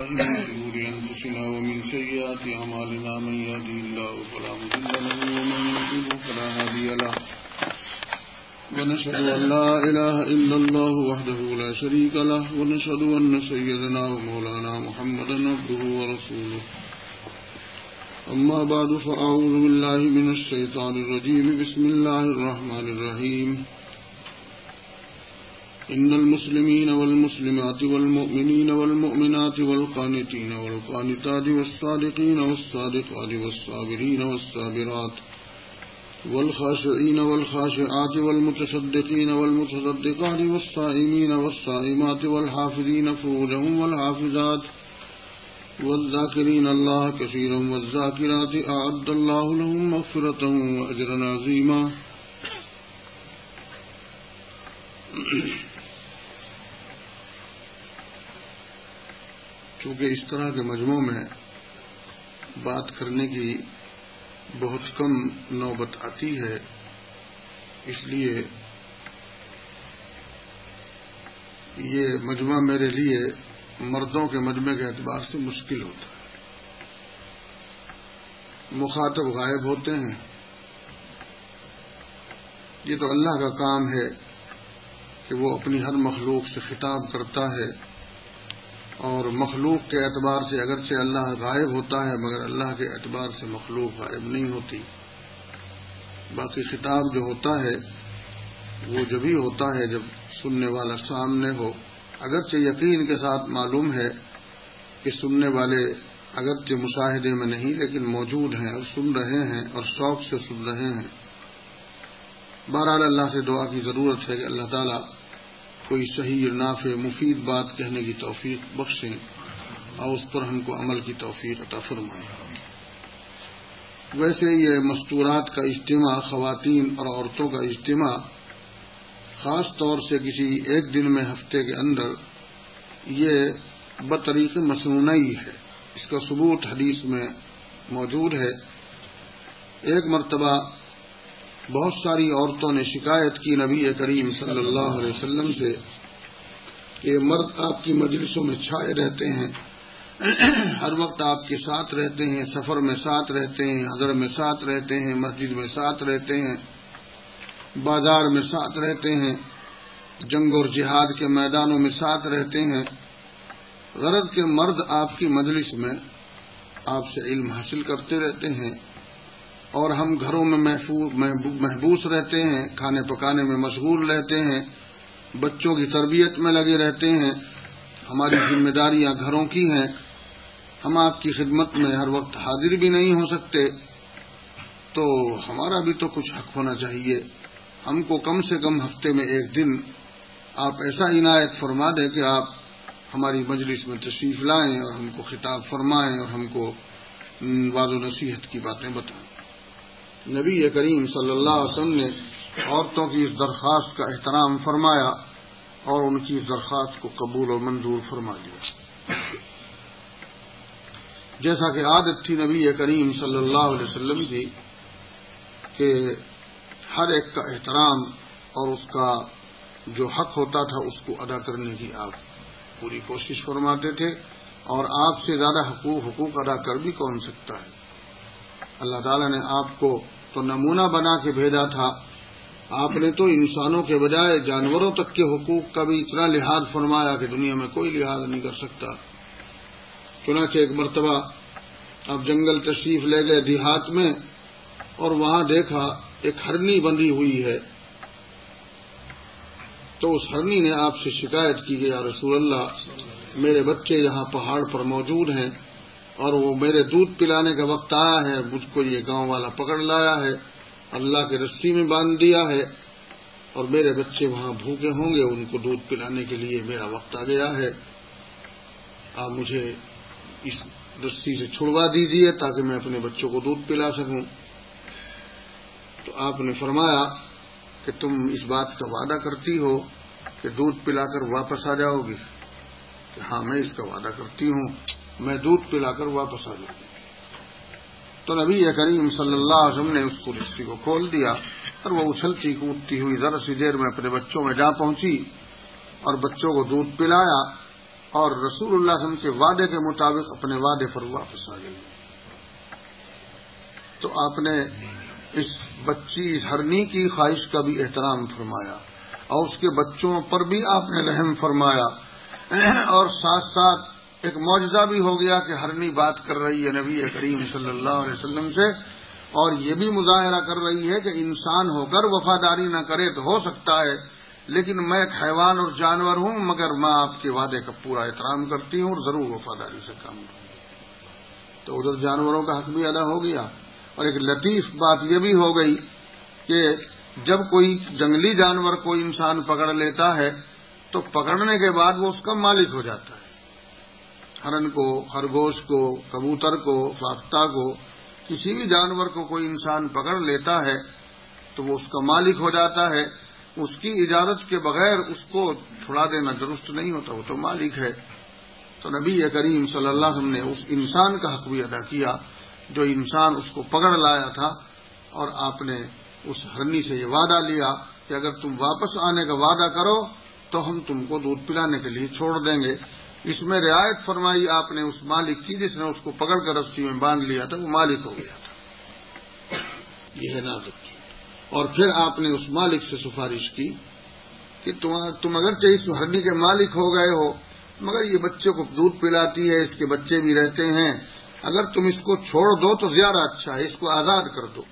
من شرور أنفسنا ومن سيئات أعمالنا من يهده الله فلا مضل له ومن يضلل فلا هادي له ونشهد أن لا إله إلا الله وحده لا شريك له ونشهد أن سيدنا ومولانا محمدا عبده ورسوله أما بعد فأعوذ بالله من الشيطان الرجيم بسم الله الرحمن الرحيم إن المسلمين والمسلمات والمؤمنين والمؤمنات والقانتين والقانتات والصادقين والصادقات والصابرين والصابرات والخاشعين والخاشعات والمتصدقين والمتصدقات والصائمين والصائمات والحافظين فروجهم والحافظات والذاكرين الله كثيرا والذاكرات أعد الله لهم مغفرة وأجرا عظيما. چونکہ اس طرح کے مجموعوں میں بات کرنے کی بہت کم نوبت آتی ہے، اس لیے یہ مجمع میرے لیے مردوں کے مجمع کے اعتبار سے مشکل ہوتا ہے. مخاطب غائب ہوتے ہیں. یہ تو اللہ کا کام ہے کہ وہ اپنی ہر مخلوق سے خطاب کرتا ہے، اور مخلوق کے اعتبار سے اگرچہ اللہ غائب ہوتا ہے مگر اللہ کے اعتبار سے مخلوق غائب نہیں ہوتی. باقی خطاب جو ہوتا ہے وہ جبھی ہوتا ہے جب سننے والا سامنے ہو، اگرچہ یقین کے ساتھ معلوم ہے کہ سننے والے اگرچہ مشاہدے میں نہیں لیکن موجود ہیں اور سن رہے ہیں اور شوق سے سن رہے ہیں. بہرحال اللہ سے دعا کی ضرورت ہے کہ اللہ تعالیٰ کوئی صحیح نافع مفید بات کہنے کی توفیق بخشیں اور اس پر ہم کو عمل کی توفیق عطا فرمائیں. ویسے یہ مستورات کا اجتماع، خواتین اور عورتوں کا اجتماع خاص طور سے کسی ایک دن میں ہفتے کے اندر یہ بطریق مسنونی ہے. اس کا ثبوت حدیث میں موجود ہے. ایک مرتبہ بہت ساری عورتوں نے شکایت کی نبی کریم صلی اللہ علیہ وسلم سے کہ مرد آپ کی مجلسوں میں چھائے رہتے ہیں، ہر وقت آپ کے ساتھ رہتے ہیں، سفر میں ساتھ رہتے ہیں، حضر میں ساتھ رہتے ہیں، مسجد میں ساتھ رہتے ہیں، بازار میں ساتھ رہتے ہیں، جنگ اور جہاد کے میدانوں میں ساتھ رہتے ہیں. غرض کہ مرد آپ کی مجلس میں آپ سے علم حاصل کرتے رہتے ہیں اور ہم گھروں میں محبوس رہتے ہیں، کھانے پکانے میں مشغول رہتے ہیں، بچوں کی تربیت میں لگے رہتے ہیں، ہماری ذمہ داریاں گھروں کی ہیں، ہم آپ کی خدمت میں ہر وقت حاضر بھی نہیں ہو سکتے، تو ہمارا بھی تو کچھ حق ہونا چاہیے. ہم کو کم سے کم ہفتے میں ایک دن آپ ایسا عنایت فرما دیں کہ آپ ہماری مجلس میں تشریف لائیں اور ہم کو خطاب فرمائیں اور ہم کو وعظ و نصیحت کی باتیں بتائیں. نبی کریم صلی اللہ علیہ وسلم نے عورتوں کی اس درخواست کا احترام فرمایا اور ان کی اس درخواست کو قبول و منظور فرما لیا. جیسا کہ عادت تھی نبی کریم صلی اللہ علیہ وسلم کی کہ ہر ایک کا احترام اور اس کا جو حق ہوتا تھا اس کو ادا کرنے کی آپ پوری کوشش فرماتے تھے، اور آپ سے زیادہ حقوق ادا کر بھی کون سکتا ہے. اللہ تعالیٰ نے آپ کو تو نمونہ بنا کے بھیجا تھا، آپ نے تو انسانوں کے بجائے جانوروں تک کے حقوق کا بھی اتنا لحاظ فرمایا کہ دنیا میں کوئی لحاظ نہیں کر سکتا. چنانچہ ایک مرتبہ آپ جنگل تشریف لے گئے دیہات میں اور وہاں دیکھا ایک ہرنی بندھی ہوئی ہے، تو اس ہرنی نے آپ سے شکایت کی کہ یا رسول اللہ میرے بچے یہاں پہاڑ پر موجود ہیں اور وہ میرے دودھ پلانے کا وقت آیا ہے، مجھ کو یہ گاؤں والا پکڑ لایا ہے، اللہ کے رسی میں باندھ دیا ہے اور میرے بچے وہاں بھوکے ہوں گے، ان کو دودھ پلانے کے لیے میرا وقت آ گیا ہے. آپ مجھے اس رسی سے چھڑوا دیجیے تاکہ میں اپنے بچوں کو دودھ پلا سکوں. تو آپ نے فرمایا کہ تم اس بات کا وعدہ کرتی ہو کہ دودھ پلا کر واپس آ جاؤ گی؟ کہ ہاں میں اس کا وعدہ کرتی ہوں، میں دودھ پلا کر واپس آ جاؤں گی. تو نبی کریم صلی اللہ علیہ وسلم نے اس کو رسی کو کھول دیا اور وہ اچھلتی کودتی ہوئی ذرا سی دیر میں اپنے بچوں میں جا پہنچی اور بچوں کو دودھ پلایا اور رسول اللہ صلی اللہ علیہ وسلم کے وعدے کے مطابق اپنے وعدے پر واپس آ گئی. تو آپ نے اس بچی اس ہرنی کی خواہش کا بھی احترام فرمایا اور اس کے بچوں پر بھی آپ نے رحم فرمایا، اور ساتھ ساتھ ایک معجزہ بھی ہو گیا کہ ہرنی بات کر رہی ہے نبی کریم صلی اللہ علیہ وسلم سے، اور یہ بھی مظاہرہ کر رہی ہے کہ انسان ہو کر وفاداری نہ کرے تو ہو سکتا ہے، لیکن میں ایک حیوان اور جانور ہوں، مگر میں آپ کے وعدے کا پورا احترام کرتی ہوں اور ضرور وفاداری سے کام کروں. تو ادھر جانوروں کا حق بھی ادا ہو گیا. اور ایک لطیف بات یہ بھی ہو گئی کہ جب کوئی جنگلی جانور کوئی انسان پکڑ لیتا ہے تو پکڑنے کے بعد وہ اس کا مالک ہو جاتا ہے. ہرن کو، خرگوش کو، کبوتر کو، فاختہ کو، کسی بھی جانور کو کوئی انسان پکڑ لیتا ہے تو وہ اس کا مالک ہو جاتا ہے. اس کی اجازت کے بغیر اس کو چھڑا دینا درست نہیں ہوتا، وہ تو مالک ہے. تو نبی کریم صلی اللہ علیہ وسلم نے اس انسان کا حق بھی ادا کیا جو انسان اس کو پکڑ لایا تھا، اور آپ نے اس ہرنی سے یہ وعدہ لیا کہ اگر تم واپس آنے کا وعدہ کرو تو ہم تم کو دودھ پلانے کے لیے چھوڑ دیں گے. اس میں رعایت فرمائی آپ نے اس مالک کی جس نے اس کو پکڑ کر رسی میں باندھ لیا تھا، وہ مالک ہو گیا تھا. یہ ہے نازک. اور پھر آپ نے اس مالک سے سفارش کی کہ تم اگرچہ اس ہرنی کے مالک ہو گئے ہو مگر یہ بچے کو دودھ پلاتی ہے، اس کے بچے بھی رہتے ہیں، اگر تم اس کو چھوڑ دو تو زیادہ اچھا ہے، اس کو آزاد کر دو.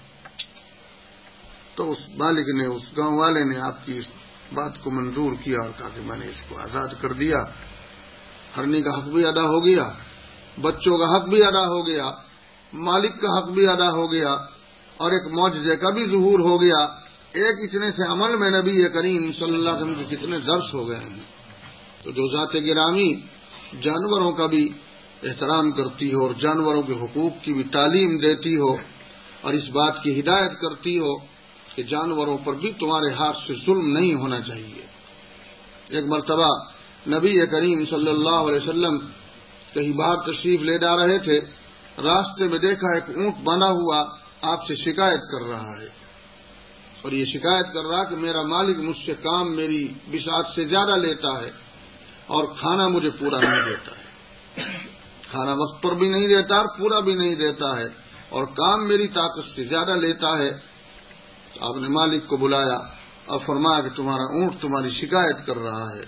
تو اس مالک نے، اس گاؤں والے نے آپ کی اس بات کو منظور کیا اور کہا کہ میں نے اس کو آزاد کر دیا. ہرنی کا حق بھی ادا ہو گیا، بچوں کا حق بھی ادا ہو گیا، مالک کا حق بھی ادا ہو گیا، اور ایک معجزے کا بھی ظہور ہو گیا. ایک اتنے سے عمل میں نبی کریم صلی اللہ علیہ وسلم کے کتنے درس ہو گئے ہیں. تو جو ذات گرامی جانوروں کا بھی احترام کرتی ہو اور جانوروں کے حقوق کی بھی تعلیم دیتی ہو اور اس بات کی ہدایت کرتی ہو کہ جانوروں پر بھی تمہارے ہاتھ سے ظلم نہیں ہونا چاہیے. ایک مرتبہ نبی کریم صلی اللہ علیہ وسلم کہیں باہر تشریف لے جا رہے تھے، راستے میں دیکھا ایک اونٹ بنا ہوا آپ سے شکایت کر رہا ہے، اور یہ شکایت کر رہا کہ میرا مالک مجھ سے کام میری بساط سے زیادہ لیتا ہے اور کھانا مجھے پورا نہیں دیتا ہے، کھانا وقت پر بھی نہیں دیتا اور پورا بھی نہیں دیتا ہے، اور کام میری طاقت سے زیادہ لیتا ہے. تو آپ نے مالک کو بلایا اور فرمایا کہ تمہارا اونٹ تمہاری شکایت کر رہا ہے.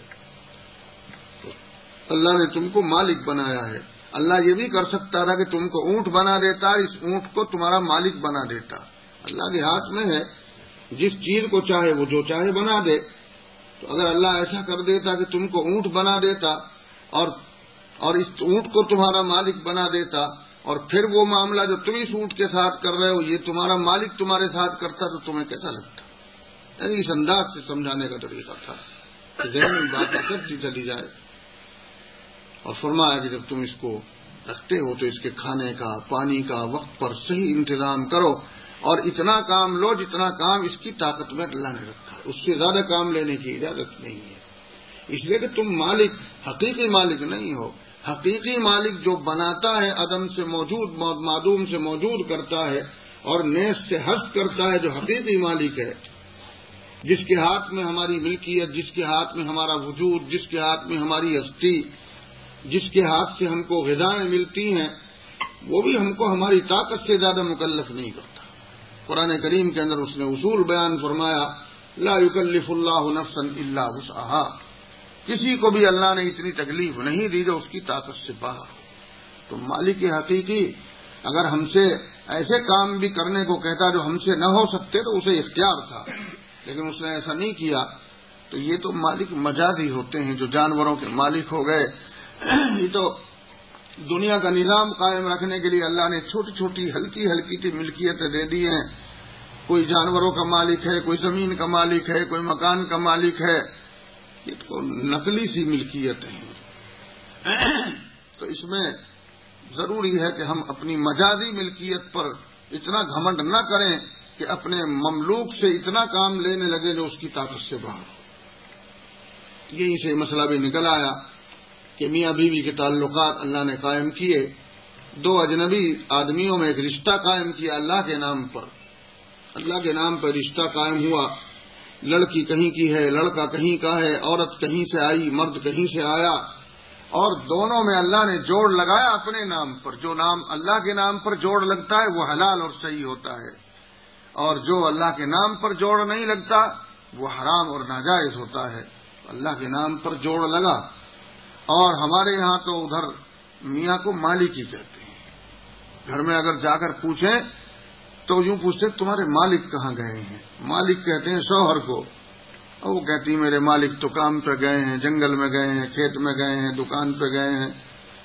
اللہ نے تم کو مالک بنایا ہے. اللہ یہ بھی کر سکتا تھا کہ تم کو اونٹ بنا دیتا اور اس اونٹ کو تمہارا مالک بنا دیتا. اللہ کے ہاتھ میں ہے، جس چیز کو چاہے وہ جو چاہے بنا دے. تو اگر اللہ ایسا کر دیتا کہ تم کو اونٹ بنا دیتا اور اس اونٹ کو تمہارا مالک بنا دیتا، اور پھر وہ معاملہ جو تم اس اونٹ کے ساتھ کر رہے ہو یہ تمہارا مالک تمہارے ساتھ کرتا تو تمہیں کیسا لگتا؟ یعنی اس انداز سے سمجھانے کا طریقہ تھا کہ ذہن میں بات اچھی چلی جائے. اور فرمایا کہ جب تم اس کو رکھتے ہو تو اس کے کھانے کا، پانی کا وقت پر صحیح انتظام کرو، اور اتنا کام لو جتنا کام اس کی طاقت میں اللہ نے رکھا ہے، اس سے زیادہ کام لینے کی اجازت نہیں ہے. اس لیے کہ تم مالک، حقیقی مالک نہیں ہو. حقیقی مالک جو بناتا ہے، عدم سے موجود، معدوم سے موجود کرتا ہے اور نیز سے حذف کرتا ہے، جو حقیقی مالک ہے، جس کے ہاتھ میں ہماری ملکیت، جس کے ہاتھ میں ہمارا وجود، جس کے ہاتھ میں ہماری ہستی، جس کے ہاتھ سے ہم کو غذائیں ملتی ہیں، وہ بھی ہم کو ہماری طاقت سے زیادہ مکلف نہیں کرتا. قرآن کریم کے اندر اس نے اصول بیان فرمایا، لا یکلف اللہ نفسا الا وسعها. کسی کو بھی اللہ نے اتنی تکلیف نہیں دی جو اس کی طاقت سے باہر ہو. تو مالک حقیقی اگر ہم سے ایسے کام بھی کرنے کو کہتا جو ہم سے نہ ہو سکتے تو اسے اختیار تھا، لیکن اس نے ایسا نہیں کیا. تو یہ تو مالک مجازی ہوتے ہیں جو جانوروں کے مالک ہو گئے. یہ تو دنیا کا نظام قائم رکھنے کے لیے اللہ نے چھوٹی چھوٹی ہلکی ہلکی سی ملکیتیں دے دی ہیں. کوئی جانوروں کا مالک ہے، کوئی زمین کا مالک ہے، کوئی مکان کا مالک ہے. یہ تو نقلی سی ملکیتیں ہیں. تو اس میں ضروری ہے کہ ہم اپنی مجازی ملکیت پر اتنا گھمنڈ نہ کریں کہ اپنے مملوک سے اتنا کام لینے لگے جو اس کی طاقت سے باہر ہو. یہی سے مسئلہ بھی نکل آیا کہ میاں بیوی کے تعلقات اللہ نے قائم کیے. دو اجنبی آدمیوں میں ایک رشتہ قائم کیا اللہ کے نام پر. اللہ کے نام پر رشتہ قائم ہوا. لڑکی کہیں کی ہے، لڑکا کہیں کا ہے، عورت کہیں سے آئی، مرد کہیں سے آیا، اور دونوں میں اللہ نے جوڑ لگایا اپنے نام پر. جو نام اللہ کے نام پر جوڑ لگتا ہے وہ حلال اور صحیح ہوتا ہے، اور جو اللہ کے نام پر جوڑ نہیں لگتا وہ حرام اور ناجائز ہوتا ہے. اللہ کے نام پر جوڑ لگا. اور ہمارے یہاں تو ادھر میاں کو مالک ہی کہتے ہیں. گھر میں اگر جا کر پوچھیں تو یوں پوچھتے تمہارے مالک کہاں گئے ہیں؟ مالک کہتے ہیں شوہر کو، اور وہ کہتی میرے مالک تو کام پہ گئے ہیں، جنگل میں گئے ہیں، کھیت میں گئے ہیں، دکان پہ گئے ہیں.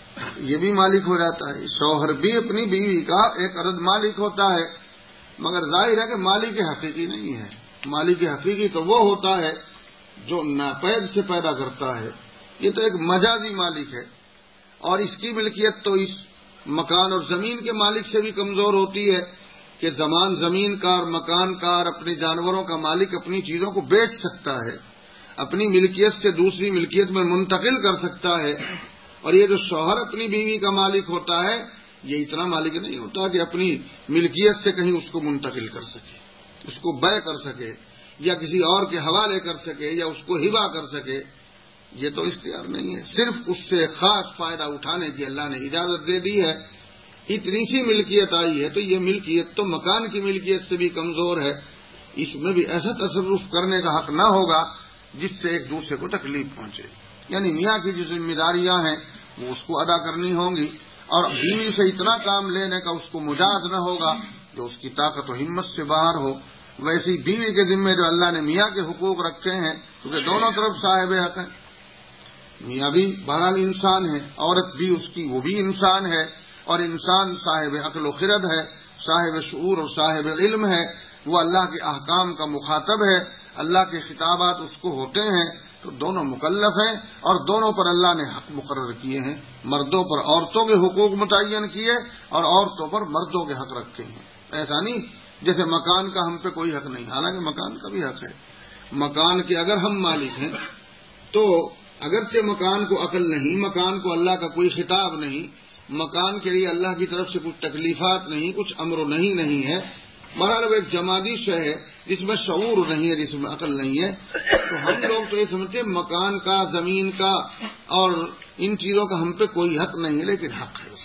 یہ بھی مالک ہو جاتا ہے. شوہر بھی اپنی بیوی کا ایک عدد مالک ہوتا ہے، مگر ظاہر ہے کہ مالک حقیقی نہیں ہے. مالک حقیقی تو وہ ہوتا ہے جو ناپید سے پیدا کرتا ہے. یہ تو ایک مجازی مالک ہے، اور اس کی ملکیت تو اس مکان اور زمین کے مالک سے بھی کمزور ہوتی ہے کہ زمین کا اور مکان کا اور اپنے جانوروں کا مالک اپنی چیزوں کو بیچ سکتا ہے، اپنی ملکیت سے دوسری ملکیت میں منتقل کر سکتا ہے. اور یہ جو شوہر اپنی بیوی کا مالک ہوتا ہے یہ اتنا مالک نہیں ہوتا کہ اپنی ملکیت سے کہیں اس کو منتقل کر سکے، اس کو بے کر سکے، یا کسی اور کے حوالے کر سکے، یا اس کو ہبہ کر سکے. یہ تو اختیار نہیں ہے. صرف اس سے خاص فائدہ اٹھانے کی اللہ نے اجازت دے دی ہے. اتنی سی ملکیت آئی ہے تو یہ ملکیت تو مکان کی ملکیت سے بھی کمزور ہے. اس میں بھی ایسا تصرف کرنے کا حق نہ ہوگا جس سے ایک دوسرے کو تکلیف پہنچے. یعنی میاں کی جو ذمہ داریاں ہیں وہ اس کو ادا کرنی ہوں گی، اور بیوی سے اتنا کام لینے کا اس کو مجاز نہ ہوگا جو اس کی طاقت و ہمت سے باہر ہو. ویسی بیوی کے ذمے جو اللہ نے میاں کے حقوق رکھے ہیں، کیونکہ دونوں طرف صاحب حق ہیں. میاں بھی بہرحال انسان ہے، عورت بھی اس کی وہ بھی انسان ہے، اور انسان صاحب عقل و خرد ہے، صاحب شعور اور صاحب علم ہے. وہ اللہ کے احکام کا مخاطب ہے، اللہ کے خطابات اس کو ہوتے ہیں. تو دونوں مکلف ہیں، اور دونوں پر اللہ نے حق مقرر کیے ہیں. مردوں پر عورتوں کے حقوق متعین کیے اور عورتوں پر مردوں کے حق رکھے ہیں. ایسا نہیں جیسے مکان کا ہم پہ کوئی حق نہیں، حالانکہ مکان کا بھی حق ہے. مکان کے اگر ہم مالک ہیں تو اگرچہ مکان کو عقل نہیں، مکان کو اللہ کا کوئی خطاب نہیں، مکان کے لیے اللہ کی طرف سے کچھ تکلیفات نہیں، کچھ امر و نہیں ہے، بہرحال وہ ایک جمادی شے ہے جس میں شعور نہیں ہے، جس میں عقل نہیں ہے. تو ہم لوگ تو یہ سمجھتے ہیں مکان کا، زمین کا اور ان چیزوں کا ہم پہ کوئی حق نہیں ہے، لیکن حق ہے اس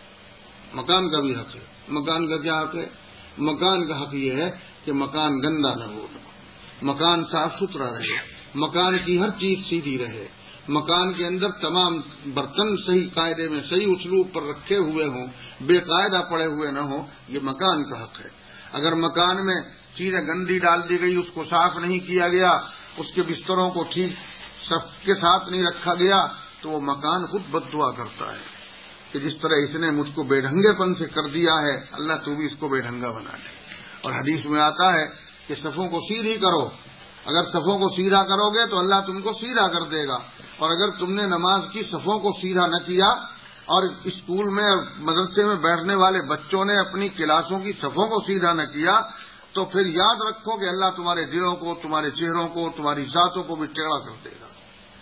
کا. مکان کا بھی حق ہے. مکان کا کیا حق ہے؟ مکان کا حق یہ ہے کہ مکان گندا نہ ہو، مکان صاف ستھرا رہے، مکان کی ہر چیز سیدھی رہے، مکان کے اندر تمام برتن صحیح قاعدے میں صحیح اسلوب پر رکھے ہوئے ہوں، بے قاعدہ پڑے ہوئے نہ ہوں. یہ مکان کا حق ہے. اگر مکان میں چیزیں گندی ڈال دی گئی، اس کو صاف نہیں کیا گیا، اس کے بستروں کو ٹھیک صف کے ساتھ نہیں رکھا گیا، تو وہ مکان خود بد دعا کرتا ہے کہ جس طرح اس نے مجھ کو بے ڈھنگے پن سے کر دیا ہے، اللہ تو بھی اس کو بے ڈھنگا بنا دے. اور حدیث میں آتا ہے کہ صفوں کو سیدھی کرو. اگر صفوں کو سیدھا کرو گے تو اللہ تم کو سیدھا کر دے گا. اور اگر تم نے نماز کی صفوں کو سیدھا نہ کیا، اور اسکول میں اور مدرسے میں بیٹھنے والے بچوں نے اپنی کلاسوں کی صفوں کو سیدھا نہ کیا، تو پھر یاد رکھو کہ اللہ تمہارے دلوں کو، تمہارے چہروں کو، تمہاری ذاتوں کو بھی ٹیڑھا کر دے گا.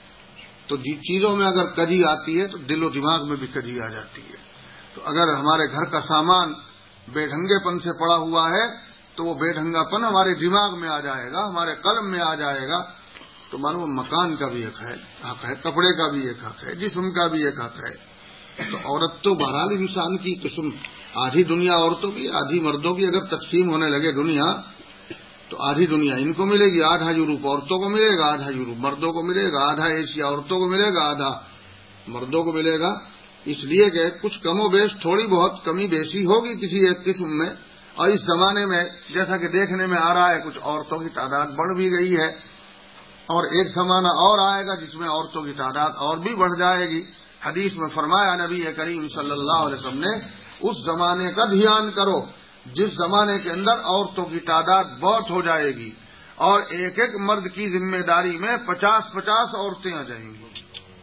تو چیزوں میں اگر کجی آتی ہے تو دل و دماغ میں بھی کجی آ جاتی ہے. تو اگر ہمارے گھر کا سامان بے ڈھنگے پن سے پڑا ہوا ہے تو وہ بے ڈھنگا پن ہمارے دماغ میں آ جائے گا، ہمارے قلم میں آ جائے گا. تو معلوم مکان کا بھی حق ہے، کپڑے کا بھی ایک حق ہے، جسم کا بھی ایک حق ہے. تو عورت تو بہرحال انسان کی قسم، آدھی دنیا عورتوں کی، آدھی مردوں کی. اگر تقسیم ہونے لگے دنیا تو آدھی دنیا ان کو ملے گی، آدھا یورپ عورتوں کو ملے گا، آدھا یورپ مردوں کو ملے گا، آدھا ایشیا عورتوں کو ملے گا، آدھا مردوں کو ملے گا. اس لیے کہ کچھ کم و بیش تھوڑی بہت کمی بیشی ہوگی کسی ایک قسم میں. اور اس زمانے میں جیسا کہ دیکھنے میں آ رہا ہے کچھ عورتوں کی تعداد بڑھ بھی گئی ہے، اور ایک زمانہ اور آئے گا جس میں عورتوں کی تعداد اور بھی بڑھ جائے گی. حدیث میں فرمایا نبی کریم صلی اللہ علیہ وسلم نے، اس زمانے کا دھیان کرو جس زمانے کے اندر عورتوں کی تعداد بہت ہو جائے گی، اور ایک ایک مرد کی ذمہ داری میں 50-50 عورتیں آ جائیں گی.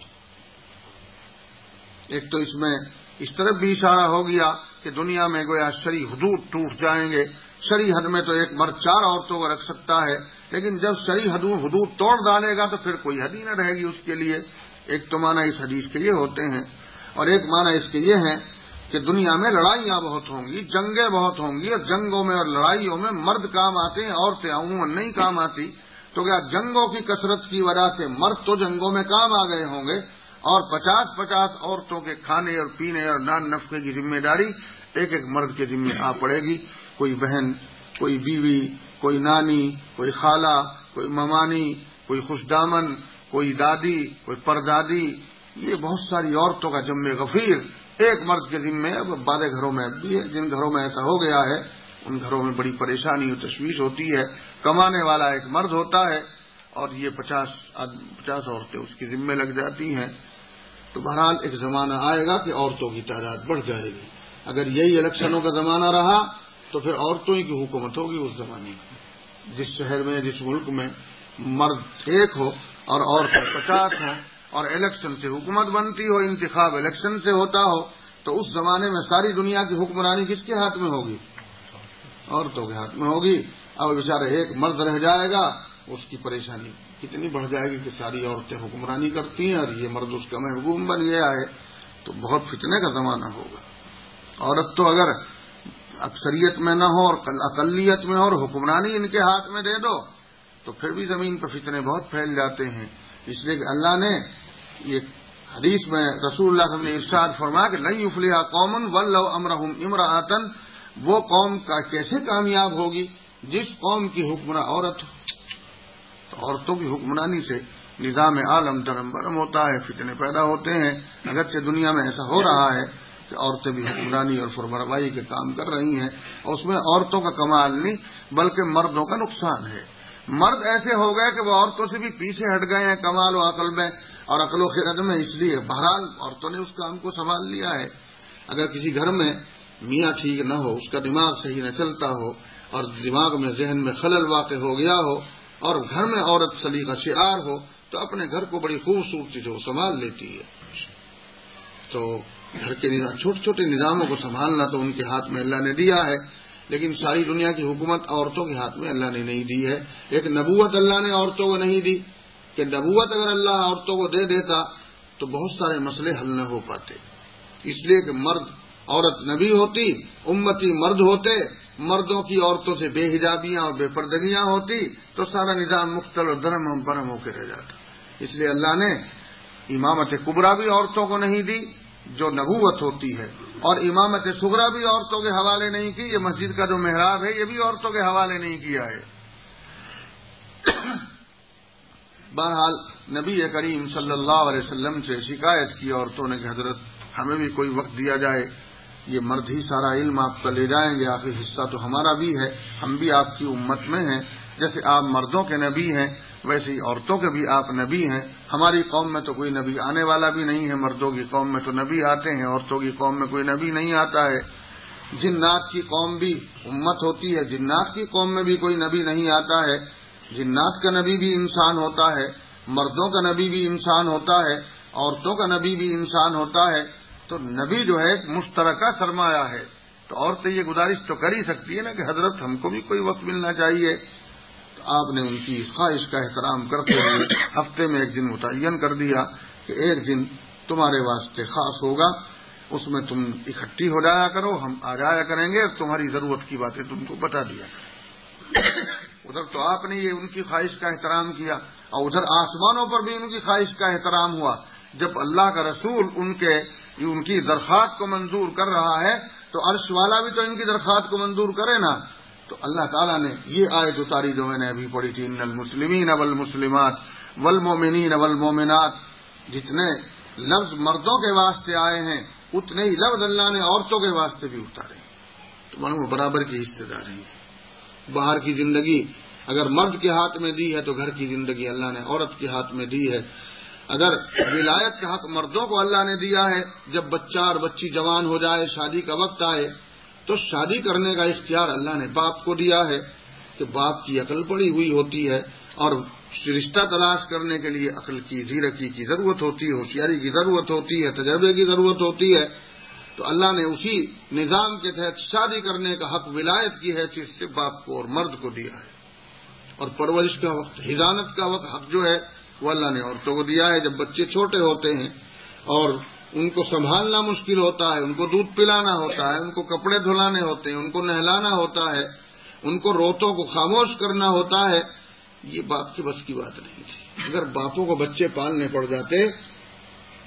ایک تو اس میں اس طرف بھی اشارہ ہو گیا کہ دنیا میں گویا شرعی حدود ٹوٹ جائیں گے. شرعی حد میں تو ایک مرد 4 عورتوں کو رکھ سکتا ہے، لیکن جب شرعی حدود توڑ ڈالے گا تو پھر کوئی حد ہی نہ رہے گی اس کے لیے. ایک تو معنی اس حدیث کے یہ ہوتے ہیں، اور ایک معنی اس کے یہ ہیں کہ دنیا میں لڑائیاں بہت ہوں گی، جنگیں بہت ہوں گی، اور جنگوں میں اور لڑائیوں میں مرد کام آتے ہیں، عورتیں عموماً نہیں کام آتی. تو کیا جنگوں کی کثرت کی وجہ سے مرد تو جنگوں میں کام آ گئے ہوں گے، اور 50-50 عورتوں کے کھانے اور پینے اور نان نفقے کی ذمہ داری ایک ایک مرد کے ذمہ آ پڑے گی. کوئی بہن، کوئی بیوی، کوئی نانی، کوئی خالہ، کوئی ممانی، کوئی خوشدامن، کوئی دادی، کوئی پردادی، یہ بہت ساری عورتوں کا جمع غفیر ایک مرد کے ذمے ہے. بعض گھروں میں اب بھی ہے، جن گھروں میں ایسا ہو گیا ہے ان گھروں میں بڑی پریشانی اور تشویش ہوتی ہے. کمانے والا ایک مرد ہوتا ہے اور یہ 50 عورتیں اس کی ذمے لگ جاتی ہیں. تو بہرحال ایک زمانہ آئے گا کہ عورتوں کی تعداد بڑھ جائے گی. اگر یہی الیکشنوں کا زمانہ رہا تو پھر عورتوں ہی کی حکومت ہوگی اس زمانے میں. جس شہر میں، جس ملک میں مرد ایک ہو اور عورتیں 50 ہوں اور الیکشن سے حکومت بنتی ہو، انتخاب الیکشن سے ہوتا ہو، تو اس زمانے میں ساری دنیا کی حکمرانی کس کے ہاتھ میں ہوگی؟ عورتوں کے ہاتھ میں ہوگی. اب بیچارہ ایک مرد رہ جائے گا، اس کی پریشانی کتنی بڑھ جائے گی کہ ساری عورتیں حکمرانی کرتی ہیں اور یہ مرد اس کا محکوم بن گیا ہے. تو بہت فتنے کا زمانہ ہوگا. عورت تو اگر اکثریت میں نہ ہو اور اقلیت میں ہو اور حکمرانی ان کے ہاتھ میں دے دو تو پھر بھی زمین پر فتنے بہت پھیل جاتے ہیں. اس لیے کہ اللہ نے یہ حدیث میں رسول اللہ صلی اللہ علیہ وسلم نے ارشاد فرمایا کہ لن یفلح قوم ولو امرهم امرأۃ، وہ قوم کا کیسے کامیاب ہوگی جس قوم کی حکمراں عورت ہو. تو عورتوں کی حکمرانی سے نظام عالم درم برم ہوتا ہے، فتنے پیدا ہوتے ہیں. اگرچہ دنیا میں ایسا ہو رہا ہے کہ عورتیں بھی حکمرانی اور فرمانروائی کے کام کر رہی ہیں، اور اس میں عورتوں کا کمال نہیں بلکہ مردوں کا نقصان ہے. مرد ایسے ہو گئے کہ وہ عورتوں سے بھی پیچھے ہٹ گئے ہیں کمال و عقل میں اور عقل و خرد میں. اس لیے بہرحال عورتوں نے اس کام کو سنبھال لیا ہے. اگر کسی گھر میں میاں ٹھیک نہ ہو، اس کا دماغ صحیح نہ چلتا ہو اور دماغ میں ذہن میں خلل واقع ہو گیا ہو اور گھر میں عورت سلیقہ شعار ہو تو اپنے گھر کو بڑی خوبصورتی سے وہ سنبھال لیتی ہے. تو گھر کے چھوٹے چھوٹے نظاموں کو سنبھالنا تو ان کے ہاتھ میں اللہ نے دیا ہے، لیکن ساری دنیا کی حکومت عورتوں کے ہاتھ میں اللہ نے نہیں دی ہے. ایک نبوت اللہ نے عورتوں کو نہیں دی کہ نبوت اگر اللہ عورتوں کو دے دیتا تو بہت سارے مسئلے حل نہ ہو پاتے. اس لیے کہ عورت نبی ہوتی، امتی مرد ہوتے، مردوں کی عورتوں سے بے حجابیاں اور بے پردگیاں ہوتی تو سارا نظام مختل اور درم و برم ہو کے رہ جاتا. اس لیے اللہ نے امامت کبریٰ بھی عورتوں کو نہیں دی جو نبوت ہوتی ہے، اور امامت صغریٰ بھی عورتوں کے حوالے نہیں کی. یہ مسجد کا جو محراب ہے یہ بھی عورتوں کے حوالے نہیں کیا ہے. بہرحال نبی کریم صلی اللہ علیہ وسلم سے شکایت کی عورتوں نے کہ حضرت ہمیں بھی کوئی وقت دیا جائے، یہ مرد ہی سارا علم آپ کا لے جائیں گے، آخر حصہ تو ہمارا بھی ہے، ہم بھی آپ کی امت میں ہیں. جیسے آپ مردوں کے نبی ہیں ویسے ہی عورتوں کے بھی آپ نبی ہیں. ہماری قوم میں تو کوئی نبی آنے والا بھی نہیں ہے، مردوں کی قوم میں تو نبی آتے ہیں، عورتوں کی قوم میں کوئی نبی نہیں آتا ہے. جنات کی قوم بھی امت ہوتی ہے، جنات کی قوم میں بھی کوئی نبی نہیں آتا ہے. جنات کا نبی بھی انسان ہوتا ہے، مردوں کا نبی بھی انسان ہوتا ہے، عورتوں کا نبی بھی انسان ہوتا ہے. تو نبی جو ہے ایک مشترکہ سرمایہ ہے. تو عورتیں یہ گزارش تو کر ہی سکتی ہے نا کہ حضرت ہم کو بھی کوئی وقت ملنا چاہیے. تو آپ نے ان کی اس خواہش کا احترام کرتے ہوئے ہفتے میں ایک دن متعین کر دیا کہ ایک دن تمہارے واسطے خاص ہوگا، اس میں تم اکٹھی ہو جایا کرو، ہم آ جایا کریں گے، تمہاری ضرورت کی باتیں تم کو بتا دیا. ادھر تو آپ نے یہ ان کی خواہش کا احترام کیا اور ادھر آسمانوں پر بھی ان کی خواہش کا احترام ہوا. جب اللہ کا رسول ان کی درخواست کو منظور کر رہا ہے تو عرش والا بھی تو ان کی درخواست کو منظور کرے نا. تو اللہ تعالیٰ نے یہ آیت اتاری جو میں نے ابھی پڑھی تھی، ان المسلمین والمسلمات والمومنین والمومنات، جتنے لفظ مردوں کے واسطے آئے ہیں اتنے ہی لفظ اللہ نے عورتوں کے واسطے بھی اتارے. تو معلوم برابر کی حصے داری ہے. باہر کی زندگی اگر مرد کے ہاتھ میں دی ہے تو گھر کی زندگی اللہ نے عورت کے ہاتھ میں دی ہے. اگر ولایت کا حق مردوں کو اللہ نے دیا ہے، جب بچہ اور بچی جوان ہو جائے، شادی کا وقت آئے تو شادی کرنے کا اختیار اللہ نے باپ کو دیا ہے کہ باپ کی عقل پڑی ہوئی ہوتی ہے اور رشتہ تلاش کرنے کے لیے عقل کی، زیرکی کی ضرورت ہوتی ہے، ہوشیاری کی ضرورت ہوتی ہے، تجربے کی ضرورت ہوتی ہے. تو اللہ نے اسی نظام کے تحت شادی کرنے کا حق ولایت کی حیثیت سے باپ کو اور مرد کو دیا ہے. اور پرورش کا وقت، حضانت کا وقت حق جو ہے وہ اللہ نے عورتوں کو دیا ہے. جب بچے چھوٹے ہوتے ہیں اور ان کو سنبھالنا مشکل ہوتا ہے، ان کو دودھ پلانا ہوتا ہے، ان کو کپڑے دھلانے ہوتے ہیں، ان کو نہلانا ہوتا ہے، ان کو روتوں کو خاموش کرنا ہوتا ہے، یہ باپ کے بس کی بات نہیں تھی. اگر باپوں کو بچے پالنے پڑ جاتے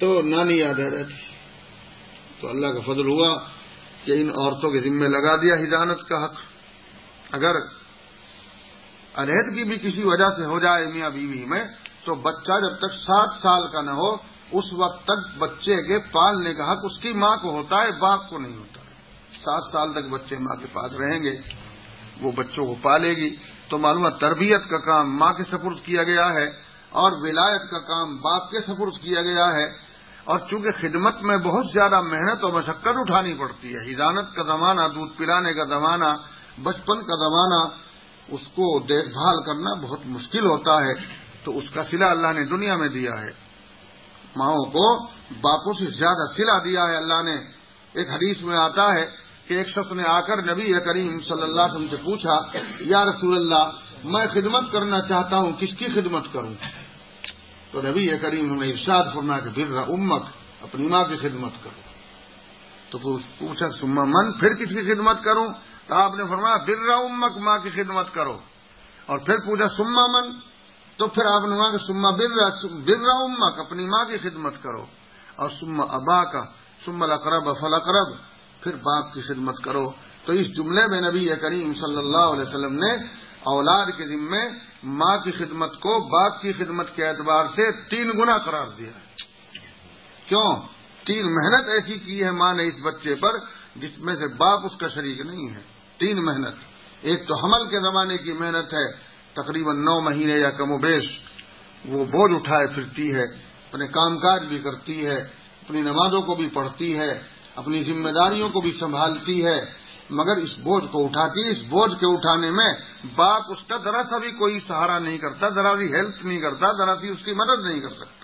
تو نانی یاد آ رہی تھی. تو اللہ کا فضل ہوا کہ ان عورتوں کے ذمے لگا دیا حضانت کا حق. اگر علیحدگی بھی کسی وجہ سے ہو جائے میاں بیوی میں تو بچہ جب تک 7 سال کا نہ ہو اس وقت تک بچے کے پالنے کا حق اس کی ماں کو ہوتا ہے، باپ کو نہیں ہوتا. 7 سال تک بچے ماں کے پاس رہیں گے، وہ بچوں کو پالے گی. تو معلوم ہے تربیت کا کام ماں کے سپرد کیا گیا ہے اور ولایت کا کام باپ کے سپرد کیا گیا ہے. اور چونکہ خدمت میں بہت زیادہ محنت اور مشقت اٹھانی پڑتی ہے، حضانت کا زمانہ، دودھ پلانے کا زمانہ، بچپن کا زمانہ، اس کو دیکھ بھال کرنا بہت مشکل ہوتا ہے. تو اس کا صلہ اللہ نے دنیا میں دیا ہے. ماؤں کو باپوں سے زیادہ صلہ دیا ہے اللہ نے. ایک حدیث میں آتا ہے کہ ایک شخص نے آ کر نبی کریم صلی اللہ علیہ وسلم سے پوچھا، یا رسول اللہ میں خدمت کرنا چاہتا ہوں، کس کی خدمت کروں؟ تو نبی کریم نے ارشاد فرمایا کہ بر امک، اپنی ماں کی خدمت کرو. تو پوچھا ثم من، پھر کس کی خدمت کروں؟ تو آپ نے فرمایا بر امک، ماں کی خدمت کرو. اور پھر پوچھا ثم من، تو پھر آپ نے فرمایا کہ ثم بر امک، اپنی ماں کی خدمت کرو. اور ثم اباک ثم الاقرب فالاقرب، پھر باپ کی خدمت کرو. تو اس جملے میں نبی کریم صلی اللہ علیہ وسلم نے اولاد کے ذمے ماں کی خدمت کو باپ کی خدمت کے اعتبار سے 3 گنا قرار دیا. کیوں؟ 3 محنت ایسی کی ہے ماں نے اس بچے پر جس میں سے باپ اس کا شریک نہیں ہے. 3 محنت. ایک تو حمل کے زمانے کی محنت ہے، تقریباً 9 مہینے یا کم و بیش وہ بوجھ اٹھائے پھرتی ہے، اپنے کام کاج بھی کرتی ہے، اپنی نمازوں کو بھی پڑھتی ہے، اپنی ذمہ داریوں کو بھی سنبھالتی ہے، مگر اس بوجھ کو اٹھاتی. اس بوجھ کے اٹھانے میں باپ اس کا ذرا سا بھی کوئی سہارا نہیں کرتا، ذرا سی ہیلپ نہیں کرتا، ذرا سی اس کی مدد نہیں کر سکتا.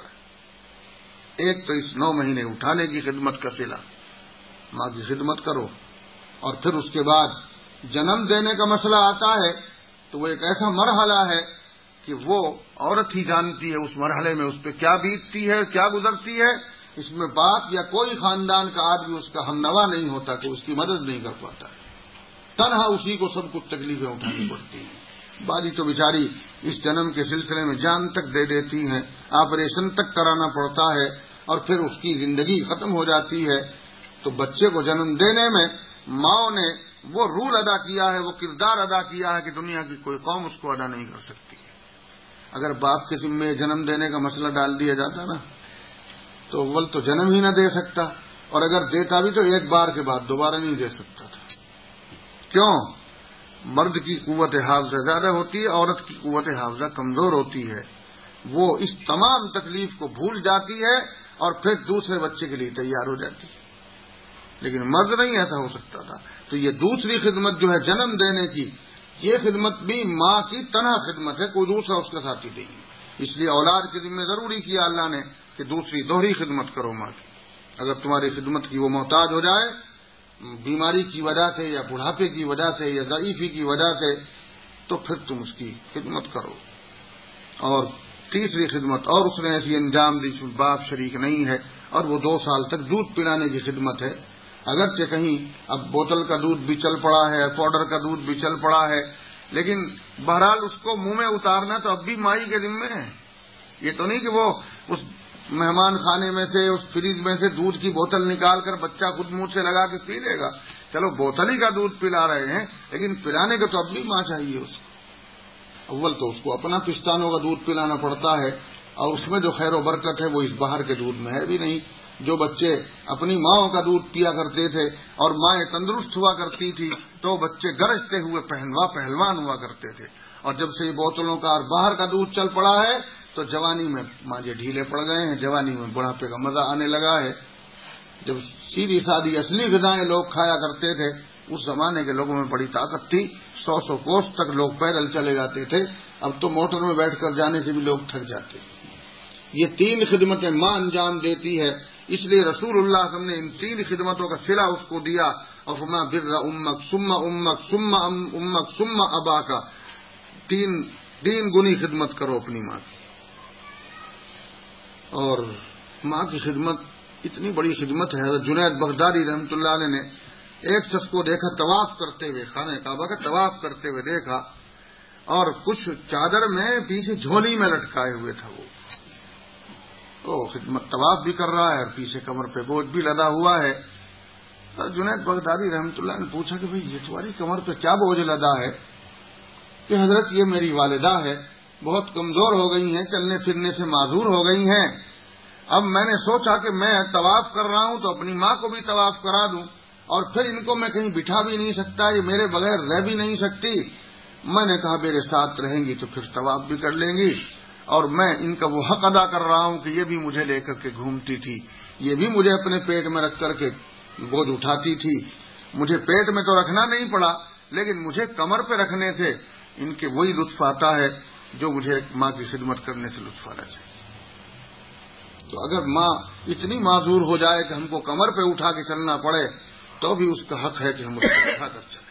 ایک تو اس 9 مہینے اٹھانے کی خدمت کا صلہ، ماں کی خدمت کرو. اور پھر اس کے بعد جنم دینے کا مسئلہ آتا ہے تو وہ ایک ایسا مرحلہ ہے کہ وہ عورت ہی جانتی ہے اس مرحلے میں اس پہ کیا بیتتی ہے، کیا گزرتی ہے. اس میں باپ یا کوئی خاندان کا آدمی اس کا ہم نوا نہیں ہوتا کہ اس کی مدد نہیں کر پاتا ہے. تنہا اسی کو سب کچھ تکلیفیں اٹھانی پڑتی ہیں. بازی تو بیچاری اس جنم کے سلسلے میں جان تک دے دیتی ہیں، آپریشن تک کرانا پڑتا ہے اور پھر اس کی زندگی ختم ہو جاتی ہے. تو بچے کو جنم دینے میں ماؤں نے وہ رول ادا کیا ہے، وہ کردار ادا کیا ہے کہ دنیا کی کوئی قوم اس کو ادا نہیں کر سکتی. اگر باپ کے ذمے جنم دینے کا مسئلہ ڈال دیا جاتا نا تو اول تو جنم ہی نہ دے سکتا، اور اگر دیتا بھی تو ایک بار کے بعد دوبارہ نہیں دے سکتا تھا. کیوں؟ مرد کی قوت حافظہ زیادہ ہوتی ہے، عورت کی قوت حافظہ کمزور ہوتی ہے. وہ اس تمام تکلیف کو بھول جاتی ہے اور پھر دوسرے بچے کے لیے تیار ہو جاتی ہے. لیکن مرد نہیں ایسا ہو سکتا تھا. تو یہ دوسری خدمت جو ہے جنم دینے کی، یہ خدمت بھی ماں کی تنہا خدمت ہے، کوئی دوسرا اس کا ساتھی نہیں. اس لیے اولاد کے ذمہ ضروری کیا اللہ نے کہ دوسری دوہری خدمت کرو ماں کی. اگر تمہاری خدمت کی وہ محتاج ہو جائے بیماری کی وجہ سے یا بڑھاپے کی وجہ سے یا ضعیفی کی وجہ سے تو پھر تم اس کی خدمت کرو. اور تیسری خدمت اور اس نے ایسی انجام دی باپ شریک نہیں ہے، اور وہ 2 سال تک دودھ پلانے کی خدمت ہے. اگرچہ کہیں اب بوتل کا دودھ بھی چل پڑا ہے، پاؤڈر کا دودھ بھی چل پڑا ہے، لیکن بہرحال اس کو منہ میں اتارنا تو اب بھی مائی کے ذمے ہے. یہ تو نہیں کہ وہ اس مہمان خانے میں سے اس فریج میں سے دودھ کی بوتل نکال کر بچہ خود منہ سے لگا کے پی لے گا. چلو بوتل ہی کا دودھ پلا رہے ہیں لیکن پلانے کا تو اب بھی ماں چاہیے اس کو. اول تو اس کو اپنا پستانوں کا دودھ پلانا پڑتا ہے، اور اس میں جو خیر و برکت ہے وہ اس باہر کے دودھ میں ہے بھی نہیں. جو بچے اپنی ماؤں کا دودھ پیا کرتے تھے اور مائیں تندرست ہوا کرتی تھی تو بچے گرجتے ہوئے پہلوان ہوا کرتے تھے. اور جب سے یہ بوتلوں کا اور باہر کا دودھ چل پڑا ہے تو جوانی میں ماجے ڈھیلے پڑ گئے ہیں، جوانی میں بڑھاپے کا مزہ آنے لگا ہے. جب سیدھی سادی اصلی غذائیں لوگ کھایا کرتے تھے اس زمانے کے لوگوں میں بڑی طاقت تھی، 100 کوس تک لوگ پیدل چلے جاتے تھے. اب تو موٹر میں بیٹھ کر جانے سے بھی لوگ تھک جاتے. یہ 3 خدمتیں ماں انجام دیتی ہے. اس لیے رسول اللہ صلی اللہ علیہ وسلم نے ان 3 خدمتوں کا صلہ اس کو دیا اور فرمایا بر امک ثم امک ثم امک ثم اباک، 3 گنی خدمت کرو اپنی ماں کی. اور ماں کی خدمت اتنی بڑی خدمت ہے. حضرت جنید بغدادی رحمۃ اللہ علیہ نے ایک شخص کو دیکھا طواف کرتے ہوئے، خانہ کعبہ کا طواف کرتے ہوئے دیکھا، اور کچھ چادر میں پیچھے جھولی میں لٹکائے ہوئے تھا. وہ خدمت طواف بھی کر رہا ہے اور پیچھے کمر پہ بوجھ بھی لدا ہوا ہے. جنید بغدادی رحمۃ اللہ نے پوچھا کہ بھئی یہ تمہاری کمر پہ کیا بوجھ لدا ہے؟ کہ حضرت یہ میری والدہ ہے، بہت کمزور ہو گئی ہیں، چلنے پھرنے سے معذور ہو گئی ہیں. اب میں نے سوچا کہ میں طواف کر رہا ہوں تو اپنی ماں کو بھی طواف کرا دوں، اور پھر ان کو میں کہیں بٹھا بھی نہیں سکتا، یہ میرے بغیر رہ بھی نہیں سکتی. میں نے کہا میرے ساتھ رہیں گی تو پھر طواف بھی کر لیں گی، اور میں ان کا وہ حق ادا کر رہا ہوں کہ یہ بھی مجھے لے کر کے گھومتی تھی، یہ بھی مجھے اپنے پیٹ میں رکھ کر کے بوجھ اٹھاتی تھی. مجھے پیٹ میں تو رکھنا نہیں پڑا، لیکن مجھے کمر پہ رکھنے سے ان کے وہی لطف آتا ہے جو مجھے ماں کی خدمت کرنے سے لطف آنا چاہیے. تو اگر ماں اتنی معذور ہو جائے کہ ہم کو کمر پہ اٹھا کے چلنا پڑے تو بھی اس کا حق ہے کہ ہم اس کو اٹھا کر چلیں.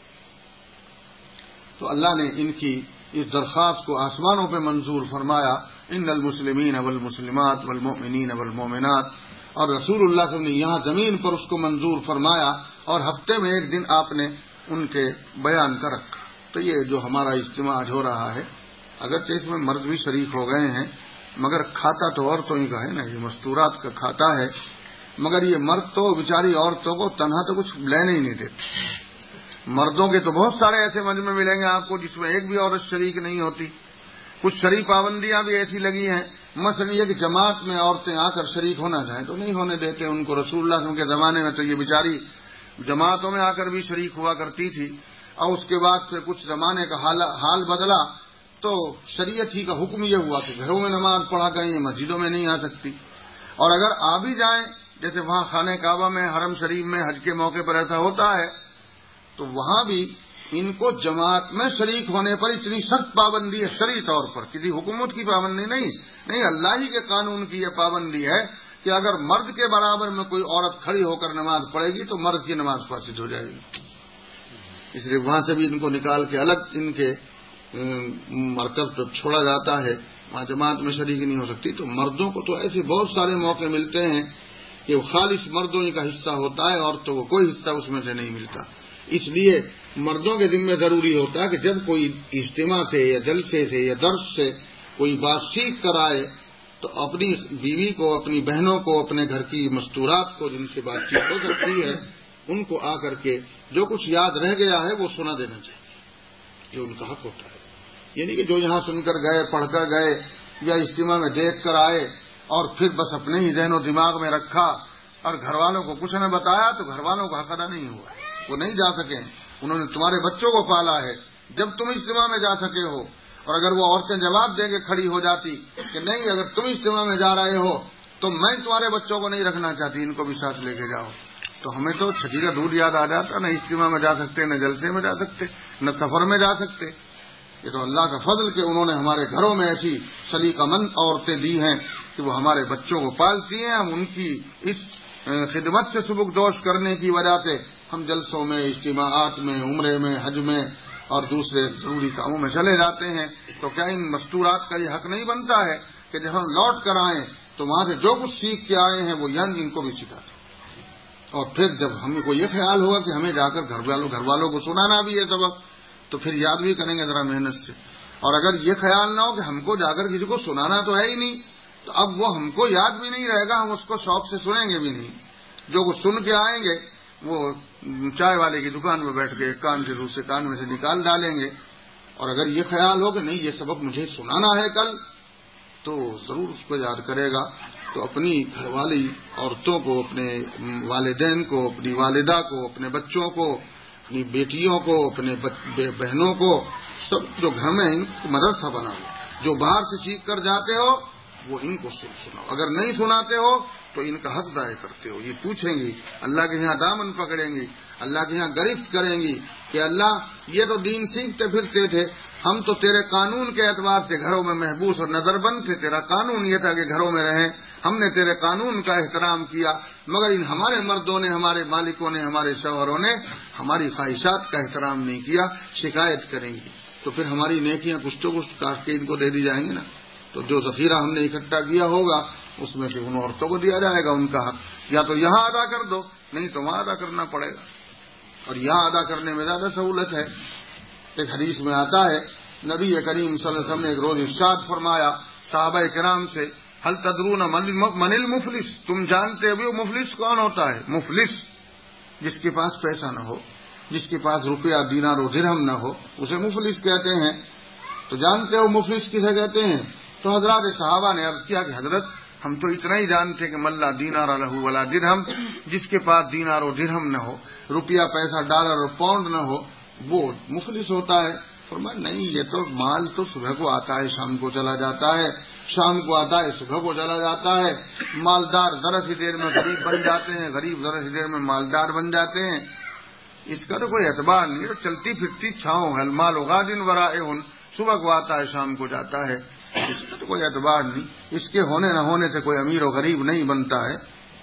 تو اللہ نے ان کی اس درخواست کو آسمانوں پہ منظور فرمایا، ان المسلمین والمسلمات والمؤمنین والمؤمنات، اور رسول اللہ صلی اللہ علیہ وسلم نے یہاں زمین پر اس کو منظور فرمایا، اور ہفتے میں ایک دن آپ نے ان کے بیان کا رکھا. تو یہ جو ہمارا اجتماع آج ہو رہا ہے، اگرچہ اس میں مرد بھی شریک ہو گئے ہیں، مگر کھاتا تو عورتوں ہی کا ہے نا، یہ مستورات کا کھاتا ہے. مگر یہ مرد تو بیچاری عورتوں کو تنہا تو کچھ لینے ہی نہیں دیتے. مردوں کے تو بہت سارے ایسے مجمع ملیں گے آپ کو جس میں ایک بھی عورت شریک نہیں ہوتی. کچھ شریک پابندیاں بھی ایسی لگی ہیں. مثلا یہ کہ جماعت میں عورتیں آ کر شریک ہونا چاہیں تو نہیں ہونے دیتے ان کو. رسول اللہ صلی اللہ علیہ وسلم کے زمانے میں تو یہ بیچاری جماعتوں میں آ کر بھی شریک ہوا کرتی تھی، اور اس کے بعد پھر کچھ زمانے کا حال بدلا تو شریعت ہی کا حکم یہ ہوا کہ گھروں میں نماز پڑھا کریں، یہ مسجدوں میں نہیں آ سکتی. اور اگر آ بھی جائیں، جیسے وہاں خانہ کعبہ میں، حرم شریف میں حج کے موقع پر ایسا ہوتا ہے، تو وہاں بھی ان کو جماعت میں شریک ہونے پر اتنی سخت پابندی ہے شرعی طور پر، کسی حکومت کی پابندی نہیں، اللہ ہی کے قانون کی یہ پابندی ہے کہ اگر مرد کے برابر میں کوئی عورت کھڑی ہو کر نماز پڑھے گی تو مرد کی نماز فاسد ہو جائے گی. اس لیے وہاں سے بھی ان کو نکال کے الگ ان کے مرکز پر چھوڑا جاتا ہے. وہاں جماعت میں شریک نہیں ہو سکتی. تو مردوں کو تو ایسے بہت سارے موقع ملتے ہیں کہ خالص مردوں ہی کا حصہ ہوتا ہے، عورتوں کو کوئی حصہ اس میں سے نہیں ملتا. اس لیے مردوں کے ذمہ ضروری ہوتا ہے کہ جب کوئی اجتماع سے یا جلسے سے یا درس سے کوئی بات سیکھ کر آئے تو اپنی بیوی کو، اپنی بہنوں کو، اپنے گھر کی مستورات کو جن سے بات چیت ہو سکتی ہے ان کو آ کر کے جو کچھ یاد رہ گیا ہے وہ سنا دینا چاہیے. یہ ان کا حق ہوتا ہے. یعنی کہ جو یہاں سن کر گئے، پڑھ کر گئے یا اجتماع میں دیکھ کر آئے اور پھر بس اپنے ہی ذہن و دماغ میں رکھا اور گھر والوں کو کچھ نہ بتایا تو گھر والوں کا حق ادا نہیں ہوا. وہ نہیں جا سکے. انہوں نے تمہارے بچوں کو پالا ہے جب تم اجتماع میں جا سکے ہو. اور اگر وہ عورتیں جواب دے کے کھڑی ہو جاتی کہ نہیں، اگر تم اجتماع میں جا رہے ہو تو میں تمہارے بچوں کو نہیں رکھنا چاہتی، ان کو بھی ساتھ لے کے جاؤ، تو ہمیں تو چھٹی کا دودھ یاد آ جاتا. نہ اجتماع میں جا سکتے، نہ جلسے میں جا سکتے، نہ سفر میں جا سکتے. یہ تو اللہ کا فضل کہ انہوں نے ہمارے گھروں میں ایسی سلیقہ مند عورتیں دی ہیں کہ وہ ہمارے بچوں کو پالتی ہیں. ہم ان کی اس خدمت سے سبک دوش کرنے کی وجہ سے ہم جلسوں میں، اجتماعات میں، عمرے میں، حج میں اور دوسرے ضروری کاموں میں چلے جاتے ہیں. تو کیا ان مستورات کا یہ حق نہیں بنتا ہے کہ جب ہم لوٹ کر آئیں تو وہاں سے جو کچھ سیکھ کے آئے ہیں وہ ان کو بھی سکھا دیں؟ اور پھر جب ہم کو یہ خیال ہوگا کہ ہمیں جا کر گھر والوں کو سنانا بھی ہے سبق، تو پھر یاد بھی کریں گے ذرا محنت سے. اور اگر یہ خیال نہ ہو کہ ہم کو جا کر کسی کو سنانا تو ہے ہی نہیں، تو اب وہ ہم کو یاد بھی نہیں رہے گا، ہم اس کو شوق سے سنیں گے بھی نہیں. جو کچھ سن کے آئیں گے وہ چائے والے کی دکان میں بیٹھ کے ایک کان سے دوسرے کان میں سے نکال ڈالیں گے. اور اگر یہ خیال ہو کہ نہیں یہ سبق مجھے سنانا ہے کل، تو ضرور اس کو یاد کرے گا. تو اپنی گھر والی عورتوں کو، اپنے والدین کو، اپنی والدہ کو، اپنے بچوں کو، اپنی بیٹیوں کو، اپنے بہنوں کو، سب جو گھر میں ان کو مدرسہ بناؤ. جو باہر سے سیکھ کر جاتے ہو وہ ان کو سناؤ. اگر نہیں سناتے ہو تو ان کا حق ضائع کرتے ہو. یہ پوچھیں گی، اللہ کے یہاں دامن پکڑیں گی، اللہ کے یہاں گرفت کریں گی کہ اللہ یہ تو دین سیکھتے پھرتے تھے، ہم تو تیرے قانون کے اعتبار سے گھروں میں محبوس اور نظر بند تھے. تیرا قانون یہ تھا کہ گھروں میں رہیں، ہم نے تیرے قانون کا احترام کیا، مگر ان ہمارے مردوں نے، ہمارے مالکوں نے، ہمارے شوہروں نے ہماری خواہشات کا احترام نہیں کیا. شکایت کریں گی تو پھر ہماری نیکیاں کچھ تو کچھ کاٹ کے ان کو دے دی جائیں گی نا. تو جو ذخیرہ ہم نے اکٹھا کیا ہوگا اس میں سے ان عورتوں کو دیا جائے گا ان کا حق. یا تو یہاں ادا کر دو، نہیں تو وہاں ادا کرنا پڑے گا. اور یہاں ادا کرنے میں زیادہ سہولت ہے. ایک حدیث میں آتا ہے، نبی کریم صلی اللہ علیہ وسلم نے ایک روز ارشاد فرمایا صحابہ کرام سے ہل تدرون من المفلس، تم جانتے ہو وہ مفلس کون ہوتا ہے؟ مفلس جس کے پاس پیسہ نہ ہو، جس کے پاس روپیہ دینار و درہم نہ ہو، اسے مفلس کہتے ہیں۔ تو جانتے ہو مفلس کسے کہتے ہیں؟ تو حضرات صحابہ نے عرض کیا کہ حضرت ہم تو اتنا ہی جانتے کہ من لا دینار لہ ولا درہم، جس کے پاس دینار و درہم نہ ہو، روپیہ پیسہ ڈالر اور پاؤنڈ نہ ہو، وہ مفلس ہوتا ہے۔ فرمایا نہیں، یہ تو مال تو صبح کو آتا ہے شام کو چلا جاتا ہے، شام کو آتا ہے صبح کو چلا جاتا ہے۔ مالدار ذرا سی دیر میں غریب بن جاتے ہیں، غریب ذرا سی دیر میں مالدار بن جاتے ہیں، اس کا تو کوئی اعتبار نہیں۔ تو چلتی پھرتی چھاؤں ہے، المال غاد ورائع، صبح کو آتا ہے شام کو جاتا ہے، اس کا تو کوئی اعتبار نہیں۔ اس کے ہونے نہ ہونے سے کوئی امیر و غریب نہیں بنتا ہے۔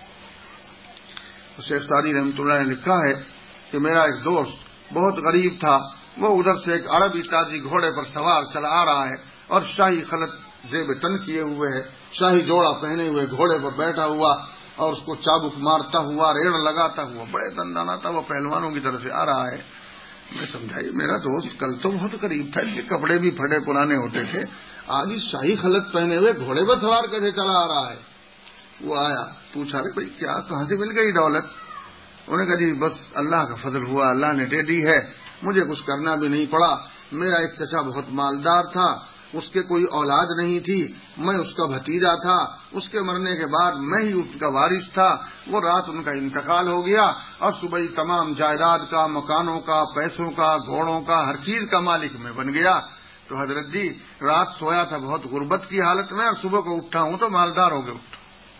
شیخ سعدی رحمۃ اللہ نے لکھا ہے کہ میرا ایک دوست بہت غریب تھا، وہ ادھر سے ایک عربی تاجی گھوڑے پر سوار چلا آ رہا ہے اور شاہی خلط زیب تن کیے ہوئے ہے، شاہی جوڑا پہنے ہوئے گھوڑے پر بیٹھا ہوا اور اس کو چابک مارتا ہوا، ریڑھ لگاتا ہوا، بڑے دندانہ تھا، وہ پہلوانوں کی طرف سے آ رہا ہے۔ میں سمجھائی میرا دوست کل تو بہت قریب تھا، اس کے کپڑے بھی پھٹے پرانے ہوتے تھے، آج اس شاہی خلط پہنے ہوئے گھوڑے پر سوار کیسے چلا آ رہا ہے؟ وہ آیا، پوچھا رے بھائی کیا کہاں سے مل گئی دولت؟ انہوں نے کہا جی بس اللہ کا فضل ہوا، اللہ نے دے دی ہے، مجھے کچھ کرنا بھی نہیں پڑا۔ میرا ایک چچا بہت مالدار تھا، اس کے کوئی اولاد نہیں تھی، میں اس کا بھتیجا تھا، اس کے مرنے کے بعد میں ہی اس کا وارث تھا، وہ رات ان کا انتقال ہو گیا اور صبح ہی تمام جائیداد کا، مکانوں کا، پیسوں کا، گھوڑوں کا، ہر چیز کا مالک میں بن گیا۔ تو حضرت جی رات سویا تھا بہت غربت کی حالت میں اور صبح کو اٹھا ہوں تو مالدار ہو گیا اٹھا۔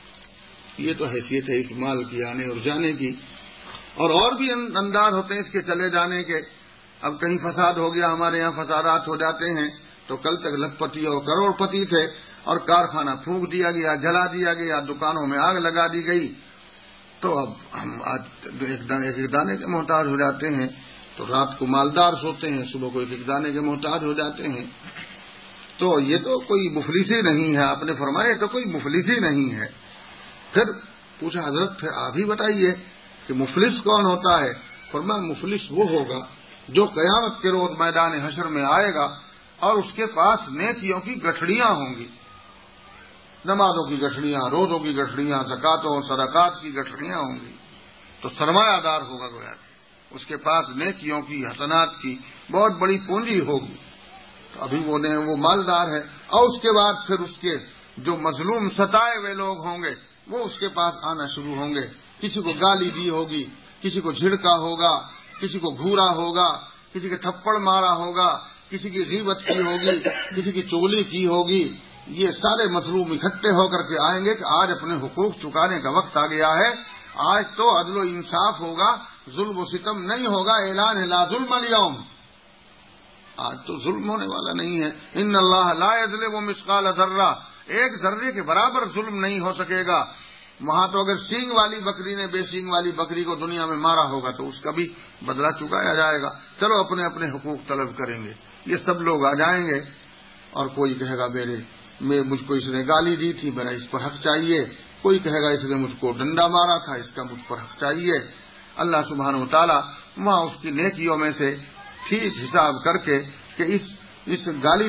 یہ تو حیثیت ہے اس مال کی آنے اور جانے کی، اور بھی انداز ہوتے ہیں اس کے چلے جانے کے۔ اب کہیں فساد ہو گیا، ہمارے یہاں فسادات ہو جاتے ہیں، تو کل تک لکھ پتی اور کروڑ پتی تھے اور کارخانہ پھونک دیا گیا، جلا دیا گیا، دکانوں میں آگ لگا دی گئی، تو اب ہم آج ایک دانے کے محتاج ہو جاتے ہیں، تو رات کو مالدار سوتے ہیں، صبح کو ایک دانے کے محتاج ہو جاتے ہیں۔ تو یہ تو کوئی مفلسی نہیں ہے، آپ نے فرمایا تو کوئی مفلسی نہیں ہے۔ پھر پوچھا حضرت پھر آپ ہی بتائیے کہ مفلس کون ہوتا ہے؟ فرمایا مفلس وہ ہوگا جو قیامت کے روز میدان حشر میں آئے گا اور اس کے پاس نیکیوں کی گٹھڑیاں ہوں گی، نمازوں کی گٹھڑیاں، روزوں کی گٹھڑیاں، زکاتوں اور صدقات کی گٹھڑیاں ہوں گی، تو سرمایہ دار ہوگا گویا کہ اس کے پاس نیکیوں کی، حسنات کی بہت بڑی پونجی ہوگی، تو ابھی وہ مالدار ہے۔ اور اس کے بعد پھر اس کے جو مظلوم ستائے ہوئے لوگ ہوں گے وہ اس کے پاس آنا شروع ہوں گے، کسی کو گالی دی ہوگی، کسی کو جھڑکا ہوگا، کسی کو گھورا ہوگا، کسی کے تھپڑ مارا ہوگا، کسی کی غیبت کی ہوگی، کسی کی چغلی کی ہوگی، یہ سارے مظلوم اکٹھے ہو کر کے آئیں گے کہ آج اپنے حقوق چکانے کا وقت آ گیا ہے، آج تو عدل و انصاف ہوگا، ظلم و ستم نہیں ہوگا، اعلان ہے لا ظلم اليوم، آج تو ظلم ہونے والا نہیں ہے۔ ان اللہ لا یظلم مثقال ذرہ، ایک ذرے کے برابر ظلم نہیں ہو سکے گا۔ وہاں تو اگر سینگ والی بکری نے بے سینگ والی بکری کو دنیا میں مارا ہوگا تو اس کا بھی بدلہ چکایا جائے گا، چلو اپنے اپنے حقوق طلب کریں گے۔ یہ سب لوگ آ جائیں گے اور کوئی کہے گا مجھ کو اس نے گالی دی تھی، میرا اس پر حق چاہیے، کوئی کہے گا اس نے مجھ کو ڈنڈا مارا تھا، اس کا مجھ پر حق چاہیے۔ اللہ سبحانہ و تعالیٰ وہاں اس کی نیکیوں میں سے ٹھیک حساب کر کے کہ اس گالی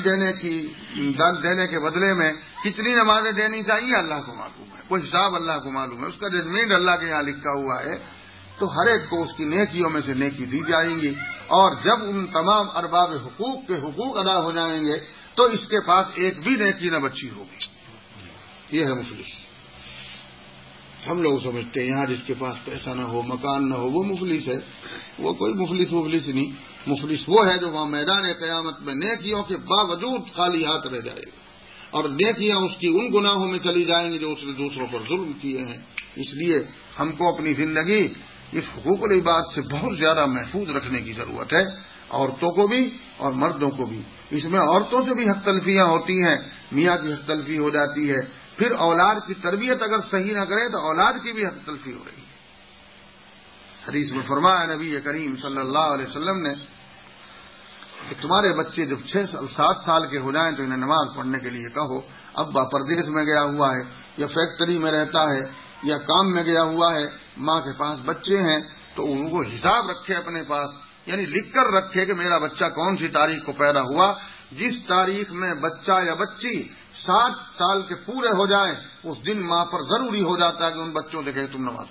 دینے کے بدلے میں کتنی نمازیں دینی چاہیے اللہ کو معلوم ہے، کوئی حساب اللہ کو معلوم ہے، اس کا ججمنٹ اللہ کے یہاں لکھا ہوا ہے، تو ہر ایک کو اس کی نیکیوں میں سے نیکی دی جائیں گی، اور جب ان تمام ارباب حقوق کے حقوق ادا ہو جائیں گے تو اس کے پاس ایک بھی نیکی نہ بچی ہوگی۔ یہ ہے مفلس۔ ہم لوگ سمجھتے ہیں یہاں جس کے پاس پیسہ نہ ہو، مکان نہ ہو، وہ مفلس ہے، وہ کوئی مفلس نہیں۔ مفلس وہ ہے جو وہاں میدان قیامت میں نیکیوں کے باوجود خالی ہاتھ رہ جائے گا، اور نیکیاں اس کی ان گناہوں میں چلی جائیں گی جو اس نے دوسروں پر ظلم کیے ہیں۔ اس لیے ہم کو اپنی زندگی اس حقوق العباد سے بہت زیادہ محفوظ رکھنے کی ضرورت ہے، عورتوں کو بھی اور مردوں کو بھی۔ اس میں عورتوں سے بھی حق تلفیاں ہوتی ہیں، میاں کی حق تلفی ہو جاتی ہے، پھر اولاد کی تربیت اگر صحیح نہ کرے تو اولاد کی بھی حق تلفی ہو رہی ہے۔ حدیث میں فرمایا نبی کریم صلی اللہ علیہ وسلم نے کہ تمہارے بچے جب 7 سال کے ہو جائیں تو انہیں نماز پڑھنے کے لیے کہو۔ ابا پردیس میں گیا ہوا ہے یا فیکٹری میں رہتا ہے یا کام میں گیا ہوا ہے، ماں کے پاس بچے ہیں، تو ان کو حساب رکھے اپنے پاس، یعنی لکھ کر رکھے کہ میرا بچہ کون سی تاریخ کو پیدا ہوا۔ جس تاریخ میں بچہ یا بچی 7 سال کے پورے ہو جائیں اس دن ماں پر ضروری ہو جاتا ہے کہ ان بچوں سے کہے تم نماز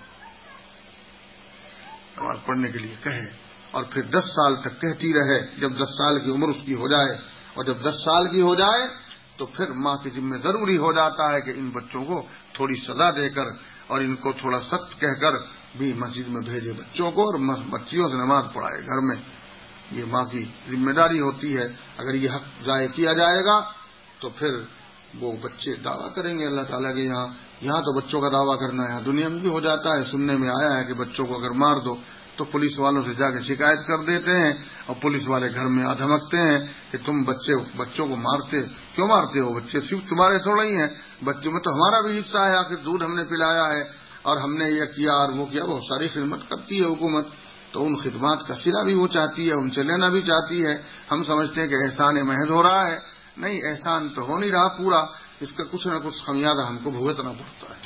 پڑھنے کے لیے کہے، اور پھر 10 سال تک کہتی رہے، جب 10 سال کی عمر اس کی ہو جائے، اور جب 10 سال کی ہو جائے تو پھر ماں کے ذمہ ضروری ہو جاتا ہے کہ ان بچوں کو تھوڑی سزا دے کر اور ان کو تھوڑا سخت کہہ کر بھی مسجد میں بھیجے بچوں کو، اور بچیوں سے نماز پڑھائے گھر میں۔ یہ ماں کی ذمہ داری ہوتی ہے۔ اگر یہ حق ضائع کیا جائے گا تو پھر وہ بچے دعویٰ کریں گے اللہ تعالیٰ کے یہاں تو بچوں کا دعویٰ کرنا ہے، دنیا میں بھی ہو جاتا ہے۔ سننے میں آیا ہے کہ بچوں کو اگر مار دو تو پولیس والوں سے جا کے شکایت کر دیتے ہیں، اور پولیس والے گھر میں آ دھمکتے ہیں کہ تم بچوں کو کیوں مارتے ہو؟ بچے صرف تمہارے تھوڑا ہی ہیں، بچوں میں تو ہمارا بھی حصہ ہے، آخر دودھ ہم نے پلایا ہے اور ہم نے یہ کیا اور وہ کیا۔ بہت ساری خدمت کرتی ہے حکومت، تو ان خدمات کا صلہ بھی وہ چاہتی ہے، ان سے لینا بھی چاہتی ہے۔ ہم سمجھتے ہیں کہ احسان محض ہو رہا ہے، نہیں، احسان تو ہو نہیں رہا پورا، اس کا کچھ نہ کچھ خمیازہ ہم کو بھگتنا پڑتا ہے۔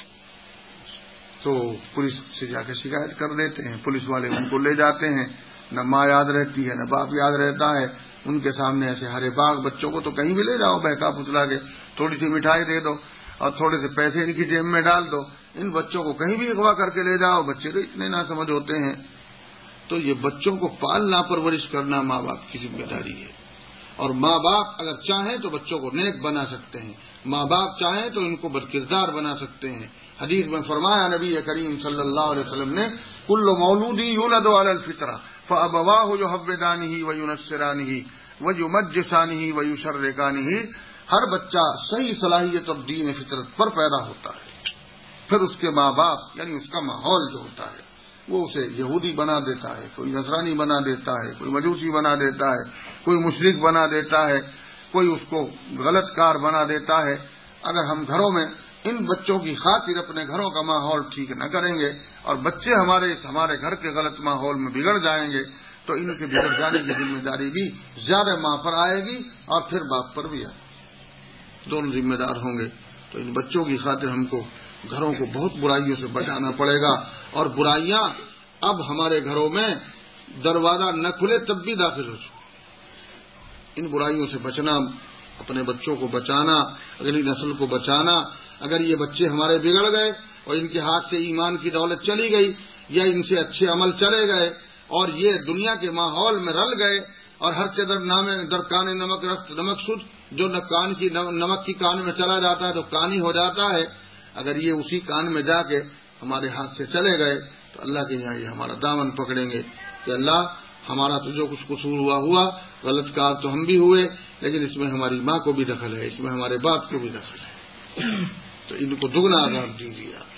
تو پولیس سے جا کے شکایت کر دیتے ہیں، پولیس والے ان کو لے جاتے ہیں، نہ ماں یاد رہتی ہے نہ باپ یاد رہتا ہے۔ ان کے سامنے ایسے ہرے باغ بچوں کو تو کہیں بھی لے جاؤ، بہکا پھسلا کے تھوڑی سی مٹھائی دے دو اور تھوڑے سے پیسے ان کی جیب میں ڈال دو، ان بچوں کو کہیں بھی اغوا کر کے لے جاؤ، بچے تو اتنے نہ سمجھ ہوتے ہیں۔ تو یہ بچوں کو پالنا پرورش کرنا ماں باپ کی ذمہ داری ہے، اور ماں باپ اگر چاہیں تو بچوں کو نیک بنا سکتے ہیں، ماں باپ چاہیں تو ان کو بدکردار بنا سکتے ہیں۔ حدیث میں فرمایا نبی کریم صلی اللہ علیہ وسلم نے، کل مولود یولد علی الفطرہ فابواہ یحودانہ وینصرانہ ویمجسانہ ویشرکانہ، ہر بچہ صحیح صلاحیت اور دین فطرت پر پیدا ہوتا ہے، پھر اس کے ماں باپ یعنی اس کا ماحول جو ہوتا ہے وہ اسے یہودی بنا دیتا ہے، کوئی نصرانی بنا دیتا ہے، کوئی مجوسی بنا دیتا ہے، کوئی مشرک بنا دیتا ہے، کوئی اس کو غلط کار بنا دیتا ہے۔ اگر ہم گھروں میں ان بچوں کی خاطر اپنے گھروں کا ماحول ٹھیک نہ کریں گے اور بچے ہمارے گھر کے غلط ماحول میں بگڑ جائیں گے تو ان کے بگڑ جانے کی ذمہ داری بھی زیادہ ماں پر آئے گی اور پھر باپ پر بھی آئے گی، دونوں ذمہ دار ہوں گے۔ تو ان بچوں کی خاطر ہم کو گھروں کو بہت برائیوں سے بچانا پڑے گا، اور برائیاں اب ہمارے گھروں میں دروازہ نہ کھلے تب بھی داخل ہو چکے۔ ان برائیوں سے بچنا، اپنے بچوں کو بچانا، اگلی نسل کو بچانا۔ اگر یہ بچے ہمارے بگڑ گئے اور ان کے ہاتھ سے ایمان کی دولت چلی گئی یا ان سے اچھے عمل چلے گئے اور یہ دنیا کے ماحول میں رل گئے، اور ہر چدر در کان نمک رخت نمک سود، جو نمک کی کان میں چلا جاتا ہے تو کانی ہو جاتا ہے، اگر یہ اسی کان میں جا کے ہمارے ہاتھ سے چلے گئے تو اللہ کے یہاں یہ ہمارا دامن پکڑیں گے کہ اللہ ہمارا تو جو کچھ قصور ہوا، غلط کار تو ہم بھی ہوئے، لیکن اس میں ہماری ماں کو بھی دخل ہے، اس میں ہمارے باپ کو بھی دخل ہے، تو ان کو دگنا عذاب دیجیے آپ۔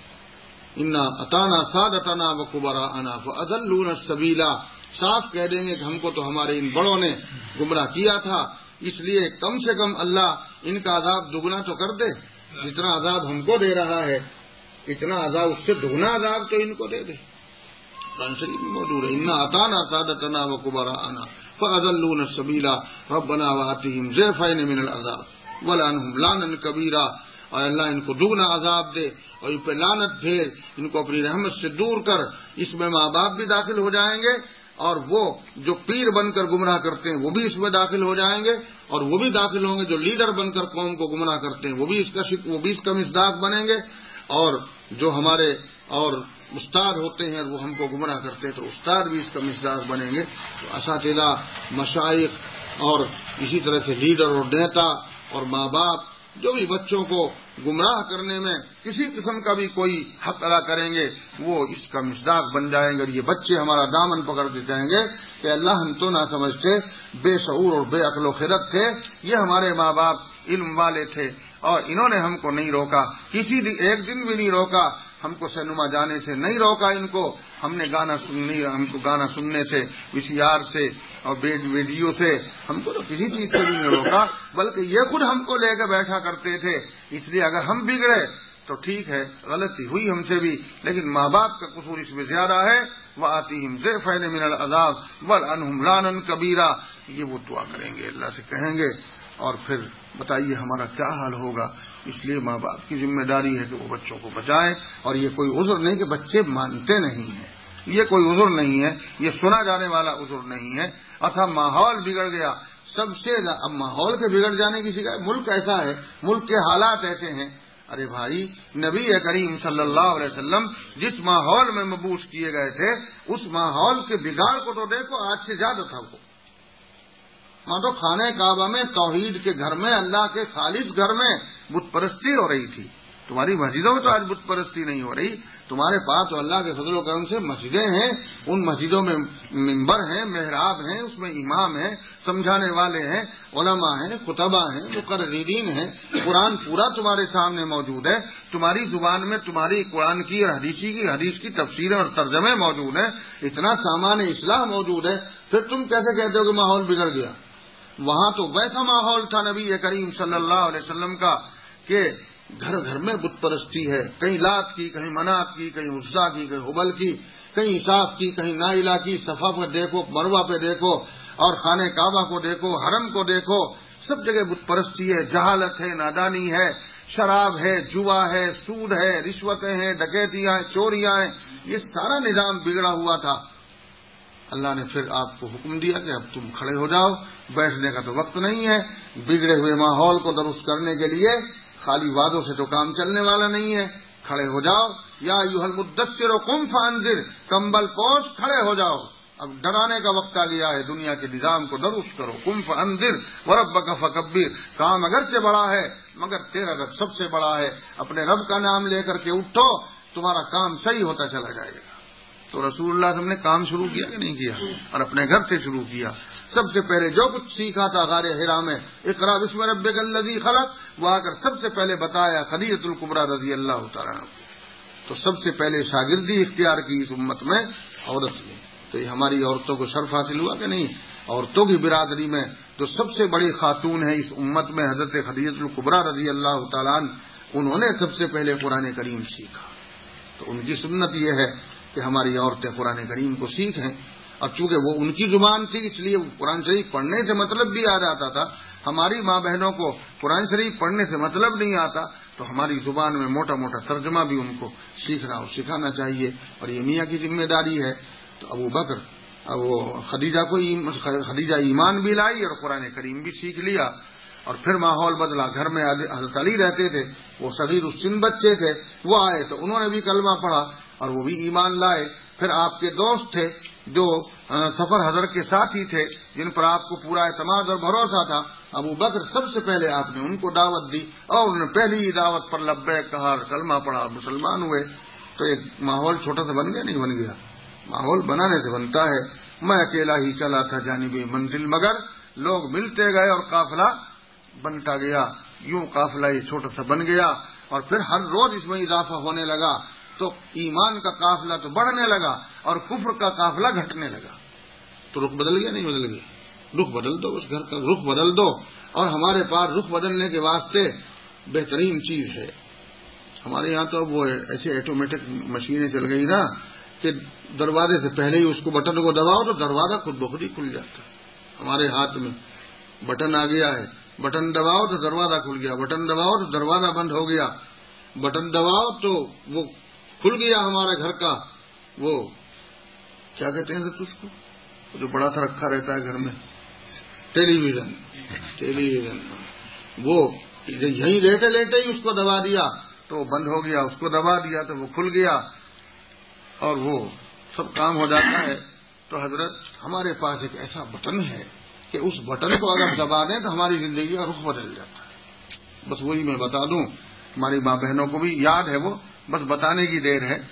انا اطعنا سادتنا وکبراءنا فاضلونا السبیلا، صاف کہہ دیں گے کہ ہم کو تو ہمارے ان بڑوں نے گمراہ کیا تھا، اس لیے کم سے کم اللہ ان کا عذاب دگنا تو کر دے، جتنا عذاب ہم کو دے رہا ہے اتنا عذاب اس سے دگنا عذاب تو ان کو دے دے۔ قرآن شریف میں موجود ہے، انا اطعنا سادتنا وکبراءنا فاضلونا السبیلا ربنا وآتهم ضعفین من العذاب ولعنهم لعنا کبیرا، اور اللہ ان کو دگنا عذاب دے اور ان پہ لعنت بھیج، ان کو اپنی رحمت سے دور کر۔ اس میں ماں باپ بھی داخل ہو جائیں گے، اور وہ جو پیر بن کر گمراہ کرتے ہیں وہ بھی اس میں داخل ہو جائیں گے، اور وہ بھی داخل ہوں گے جو لیڈر بن کر قوم کو گمراہ کرتے ہیں وہ بھی اس کا مصداق بنیں گے، اور جو ہمارے اور استاد ہوتے ہیں وہ ہم کو گمراہ کرتے ہیں تو استاد بھی اس کا مصداق بنیں گے۔ تو اساتذہ، مشائخ اور اسی طرح سے لیڈر اور نیتا اور ماں باپ جو بھی بچوں کو گمراہ کرنے میں کسی قسم کا بھی کوئی حق ادا کریں گے وہ اس کا مصداق بن جائیں گے، اور یہ بچے ہمارا دامن پکڑ کے کہیں گے کہ اللہ ہم تو نہ سمجھتے، بے شعور اور بے عقل و خرد تھے، یہ ہمارے ماں باپ علم والے تھے اور انہوں نے ہم کو نہیں روکا، کسی دن ایک دن بھی نہیں روکا، ہم کو سینما جانے سے نہیں روکا، ان کو ہم کو گانا سننے سے، VCR سے اور ویڈیو سے ہم کو تو کسی چیز سے بھی نہیں روکا، بلکہ یہ خود ہم کو لے کے بیٹھا کرتے تھے۔ اس لیے اگر ہم بگڑے تو ٹھیک ہے، غلطی ہوئی ہم سے بھی، لیکن ماں باپ کا قصور اس میں زیادہ ہے۔ وآتیہم ضعفین من العذاب ولعنہم لعنا کبیرا، یہ وہ دعا کریں گے، اللہ سے کہیں گے، اور پھر بتائیے ہمارا کیا حال ہوگا۔ اس لیے ماں باپ کی ذمہ داری ہے کہ وہ بچوں کو بچائیں، اور یہ کوئی عذر نہیں کہ بچے مانتے نہیں ہیں، یہ کوئی عذر نہیں ہے، یہ سنا جانے والا عذر نہیں ہے۔ اچھا ماحول بگڑ گیا، سب سے اب ماحول کے بگڑ جانے کی شکایت، ملک ایسا ہے، ملک کے حالات ایسے ہیں. ارے بھائی، نبی کریم صلی اللہ علیہ وسلم جس ماحول میں مبعوث کیے گئے تھے اس ماحول کے بگاڑ کو تو دیکھو، آج سے زیادہ تھا وہ. ہاں تو خانہ کعبہ میں توحید کے گھر میں، اللہ کے خالص گھر میں بت پرستی ہو رہی تھی. تمہاری مسجدوں میں تو آج بت پرستی نہیں ہو رہی. تمہارے پاس تو اللہ کے فضل و کرم سے مسجدیں ہیں، ان مسجدوں میں منبر ہیں، محراب ہیں، اس میں امام ہیں، سمجھانے والے ہیں، علماء ہیں، خطبہ ہیں، مقررین ہیں. قرآن پورا تمہارے سامنے موجود ہے، تمہاری زبان میں تمہاری قرآن کی اور حدیث کی تفسیریں اور ترجمے موجود ہیں، اتنا سامان اصلاح موجود ہے. پھر تم کیسے کہتے ہو کہ ماحول بگڑ گیا؟ وہاں تو ویسا ماحول تھا نبی کریم صلی اللہ علیہ وسلم کا کہ گھر گھر میں بت پرستی ہے، کہیں لات کی، کہیں منات کی، کہیں عزا کی، کہیں حبل کی، کہیں عصاف کی، کہیں نائلہ کی. صفا پہ دیکھو، مروہ پہ دیکھو، اور خانہ کعبہ کو دیکھو، حرم کو دیکھو، سب جگہ بت پرستی ہے، جہالت ہے، نادانی ہے، شراب ہے، جوا ہے، سود ہے، رشوتیں ہیں، ڈکیتیاں ہیں، چوریاں ہیں. یہ سارا نظام بگڑا ہوا تھا. اللہ نے پھر آپ کو حکم دیا کہ اب تم کھڑے ہو جاؤ، بیٹھنے کا تو وقت نہیں ہے. بگڑے ہوئے ماحول کو درست کرنے کے لیے خالی وعدوں سے تو کام چلنے والا نہیں ہے. کھڑے ہو جاؤ. یا ایھا المدثر قم فانذر، کمبل پوش کھڑے ہو جاؤ. اب ڈرانے کا وقت آ گیا ہے، دنیا کے نظام کو درست کرو. قم فانذر وربک فکبر. کام اگرچہ بڑا ہے مگر تیرا رب سب سے بڑا ہے. اپنے رب کا نام لے کر کے اٹھو، تمہارا کام صحیح ہوتا چلا جائے گا. تو رسول اللہ صلی اللہ علیہ وسلم نے کام شروع کیا کہ نہیں کیا؟ اور اپنے گھر سے شروع کیا. سب سے پہلے جو کچھ سیکھا تھا غار حرا میں، اقرا بسم ربک الذی خلق، وہ آ کر سب سے پہلے بتایا خدیجہ الکبریٰ رضی اللہ تعالیٰ عنہ. تو سب سے پہلے شاگردی اختیار کی اس امت میں عورت نے. تو یہ ہماری عورتوں کو شرف حاصل ہوا کہ نہیں؟ عورتوں کی برادری میں جو سب سے بڑی خاتون ہے اس امت میں حضرت خدیجہ الکبریٰ رضی اللہ تعالیٰ عنہ، انہوں نے سب سے پہلے قرآن کریم سیکھا. تو ان کی سنت یہ ہے کہ ہماری عورتیں قرآن کریم کو سیکھیں. اور چونکہ وہ ان کی زبان تھی اس لیے قرآن شریف پڑھنے سے مطلب بھی آ جاتا تھا. ہماری ماں بہنوں کو قرآن شریف پڑھنے سے مطلب نہیں آتا، تو ہماری زبان میں موٹا موٹا ترجمہ بھی ان کو سیکھنا اور سکھانا چاہیے. اور یہ میاں کی ذمہ داری ہے. تو ابو بکر وہ خدیجہ ایمان بھی لائی اور قرآن کریم بھی سیکھ لیا. اور پھر ماحول بدلا. گھر میں حضرت علی رہتے تھے، وہ صغیر السن بچے تھے، وہ آئے تو انہوں نے بھی کلمہ پڑھا اور وہ بھی ایمان لائے. پھر آپ کے دوست تھے جو سفر حضرت کے ساتھی تھے، جن پر آپ کو پورا اعتماد اور بھروسہ تھا، ابو بکر سب سے پہلے آپ نے ان کو دعوت دی اور انہوں نے پہلی ہی دعوت پر لبیک کہا اور کلمہ پڑھا اور مسلمان ہوئے. تو ایک ماحول چھوٹا سا بن گیا نہیں بن گیا؟ ماحول بنانے سے بنتا ہے. میں اکیلا ہی چلا تھا جانب منزل، مگر لوگ ملتے گئے اور قافلہ بنتا گیا. یوں قافلہ یہ چھوٹا سا بن گیا اور پھر ہر روز اس میں اضافہ ہونے لگا. تو ایمان کا قافلہ تو بڑھنے لگا اور کفر کا قافلہ گھٹنے لگا. تو رخ بدل گیا نہیں بدل گیا؟ رخ بدل دو، اس گھر کا رخ بدل دو. اور ہمارے پاس رخ بدلنے کے واسطے بہترین چیز ہے. ہمارے یہاں تو اب وہ ایسے آٹومیٹک مشینیں چل گئی نا کہ دروازے سے پہلے ہی اس کو بٹن کو دباؤ تو دروازہ خود بخود ہی کھل جاتا ہے. ہمارے ہاتھ میں بٹن آ گیا ہے، بٹن دباؤ تو دروازہ کھل گیا، بٹن دباؤ تو دروازہ بند ہو گیا، بٹن دباؤ تو وہ کھل گیا ہمارے گھر کا وہ کیا کہتے ہیں اس کو جو بڑا سا رکھا رہتا ہے گھر میں، ٹیلی ویژن. وہ یہیں لیٹے لیٹے ہی اس کو دبا دیا تو وہ بند ہو گیا، اس کو دبا دیا تو وہ کھل گیا اور وہ سب کام ہو جاتا ہے. تو حضرت ہمارے پاس ایک ایسا بٹن ہے کہ اس بٹن کو اگر دبا دیں تو ہماری زندگی کا رخ بدل جاتا ہے. بس وہی میں بتا دوں، ہماری ماں بہنوں کو بھی یاد ہے، وہ بس بتانے کی دیر ہے.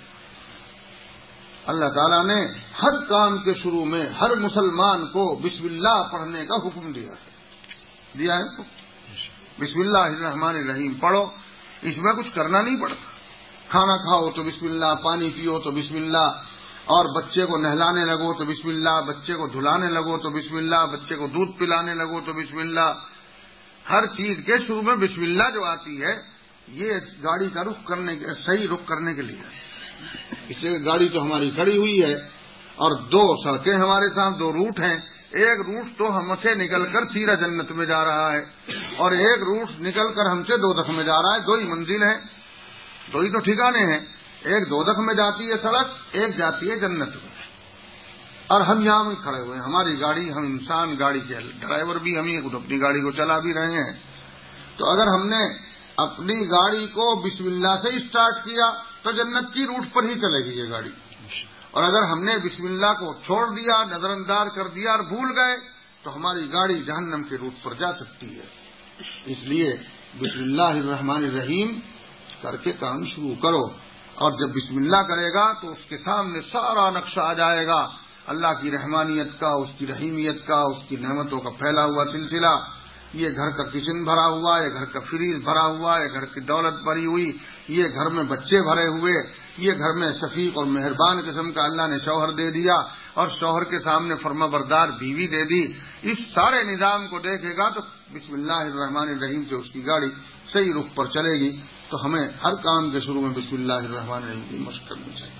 اللہ تعالیٰ نے ہر کام کے شروع میں ہر مسلمان کو بسم اللہ پڑھنے کا حکم دیا ہے. بسم اللہ الرحمن الرحیم پڑھو. اس میں کچھ کرنا نہیں پڑتا. کھانا کھاؤ تو بسم اللہ، پانی پیو تو بسم اللہ، اور بچے کو نہلانے لگو تو بسم اللہ، بچے کو دھلانے لگو تو بسم اللہ، بچے کو دودھ پلانے لگو تو بسم اللہ. ہر چیز کے شروع میں بسم اللہ جو آتی ہے یہ گاڑی کا صحیح رخ کرنے کے لیے. اس لیے گاڑی تو ہماری کھڑی ہوئی ہے اور دو سڑکیں ہمارے سامنے، دو روٹ ہیں. ایک روٹ تو ہم سے نکل کر سیدھا جنت میں جا رہا ہے اور ایک روٹ نکل کر ہم سے دوزخ میں جا رہا ہے. دو ہی منزل ہیں، دو ہی تو ٹھکانے ہیں. ایک دوزخ میں جاتی ہے سڑک، ایک جاتی ہے جنت میں. اور ہم یہاں میں کھڑے ہوئے ہیں، ہماری گاڑی، ہم انسان گاڑی کے ڈرائیور بھی ہم ہی خود اپنی گاڑی کو چلا بھی رہے ہیں. تو اگر ہم نے اپنی گاڑی کو بسم اللہ سے اسٹارٹ کیا تو جنت کی روٹ پر ہی چلے گی یہ گاڑی، اور اگر ہم نے بسم اللہ کو چھوڑ دیا، نظر انداز کر دیا اور بھول گئے تو ہماری گاڑی جہنم کے روٹ پر جا سکتی ہے. اس لیے بسم اللہ الرحمن الرحیم کر کے کام شروع کرو، اور جب بسم اللہ کرے گا تو اس کے سامنے سارا نقشہ آ جائے گا اللہ کی رحمانیت کا، اس کی رحیمیت کا، اس کی نعمتوں کا پھیلا ہوا سلسلہ. یہ گھر کا کچن بھرا ہوا، یہ گھر کا فریج بھرا ہوا، یہ گھر کی دولت بھری ہوئی، یہ گھر میں بچے بھرے ہوئے، یہ گھر میں شفیق اور مہربان قسم کا اللہ نے شوہر دے دیا، اور شوہر کے سامنے فرما بردار بیوی دے دی. اس سارے نظام کو دیکھے گا تو بسم اللہ الرحمن الرحیم سے اس کی گاڑی صحیح رخ پر چلے گی. تو ہمیں ہر کام کے شروع میں بسم اللہ الرحمن الرحیم کی مشق کرنی چاہیے.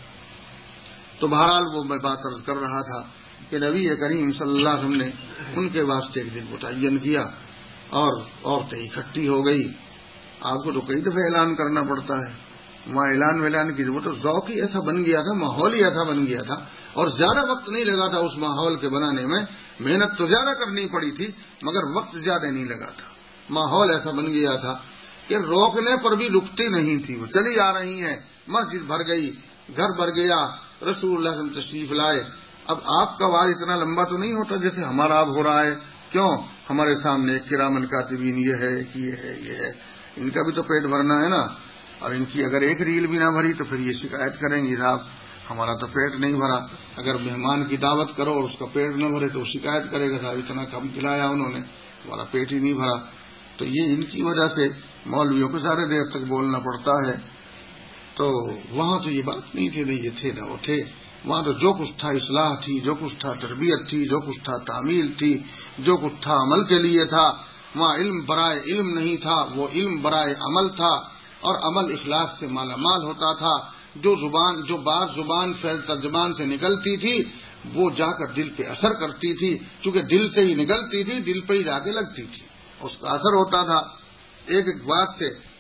تو بہرحال وہ میں بات عرض کر رہا تھا کہ نبی کریم صلی اللہ علیہ وسلم نے ان کے واسطے ایک دن متعین کیا اور عورتیں اکٹھی ہو گئی. آپ کو تو کئی دفعہ اعلان کرنا پڑتا ہے، وہاں اعلان کی ضرورت، ذوق ہی ایسا بن گیا تھا، ماحول ہی ایسا بن گیا تھا، اور زیادہ وقت نہیں لگا تھا اس ماحول کے بنانے میں. محنت تو زیادہ کرنی پڑی تھی مگر وقت زیادہ نہیں لگا تھا. ماحول ایسا بن گیا تھا کہ روکنے پر بھی رکتی نہیں تھی، وہ چلی آ رہی ہیں. مسجد بھر گئی، گھر بھر گیا، رسول اللہ صلی اللہ علیہ وسلم تشریف لائے. اب آپ کا وار اتنا لمبا تو نہیں ہوتا جیسے ہمارا اب ہو رہا ہے. کیوں؟ ہمارے سامنے ایک کرامن کاتبین یہ ہے کہ یہ ہے، ان کا بھی تو پیٹ بھرنا ہے نا. اور ان کی اگر ایک ریل بھی نہ بھری تو پھر یہ شکایت کریں گے صاحب ہمارا تو پیٹ نہیں بھرا. اگر مہمان کی دعوت کرو اور اس کا پیٹ نہ بھرے تو شکایت کرے گا صاحب اتنا کم کھلایا انہوں نے، ہمارا پیٹ ہی نہیں بھرا. تو یہ ان کی وجہ سے مولویوں کو زیادہ دیر تک بولنا پڑتا ہے. تو وہاں تو یہ بات نہیں تھی، نہیں یہ تھے نہ وہ تھے. وہاں تو جو کچھ تھا اصلاح تھی، جو کچھ تھا تربیت تھی، جو کچھ تھا تعمیل تھی، جو کچھ تھا عمل کے لیے تھا. وہاں علم برائے علم نہیں تھا، وہ علم برائے عمل تھا، اور عمل اخلاص سے مالا مال ہوتا تھا. جو بات زبان ترجمان سے نکلتی تھی وہ جا کر دل پہ اثر کرتی تھی، چونکہ دل سے ہی نکلتی تھی، دل پہ ہی جا کے لگتی تھی، اس کا اثر ہوتا تھا. ایک ایک بات سے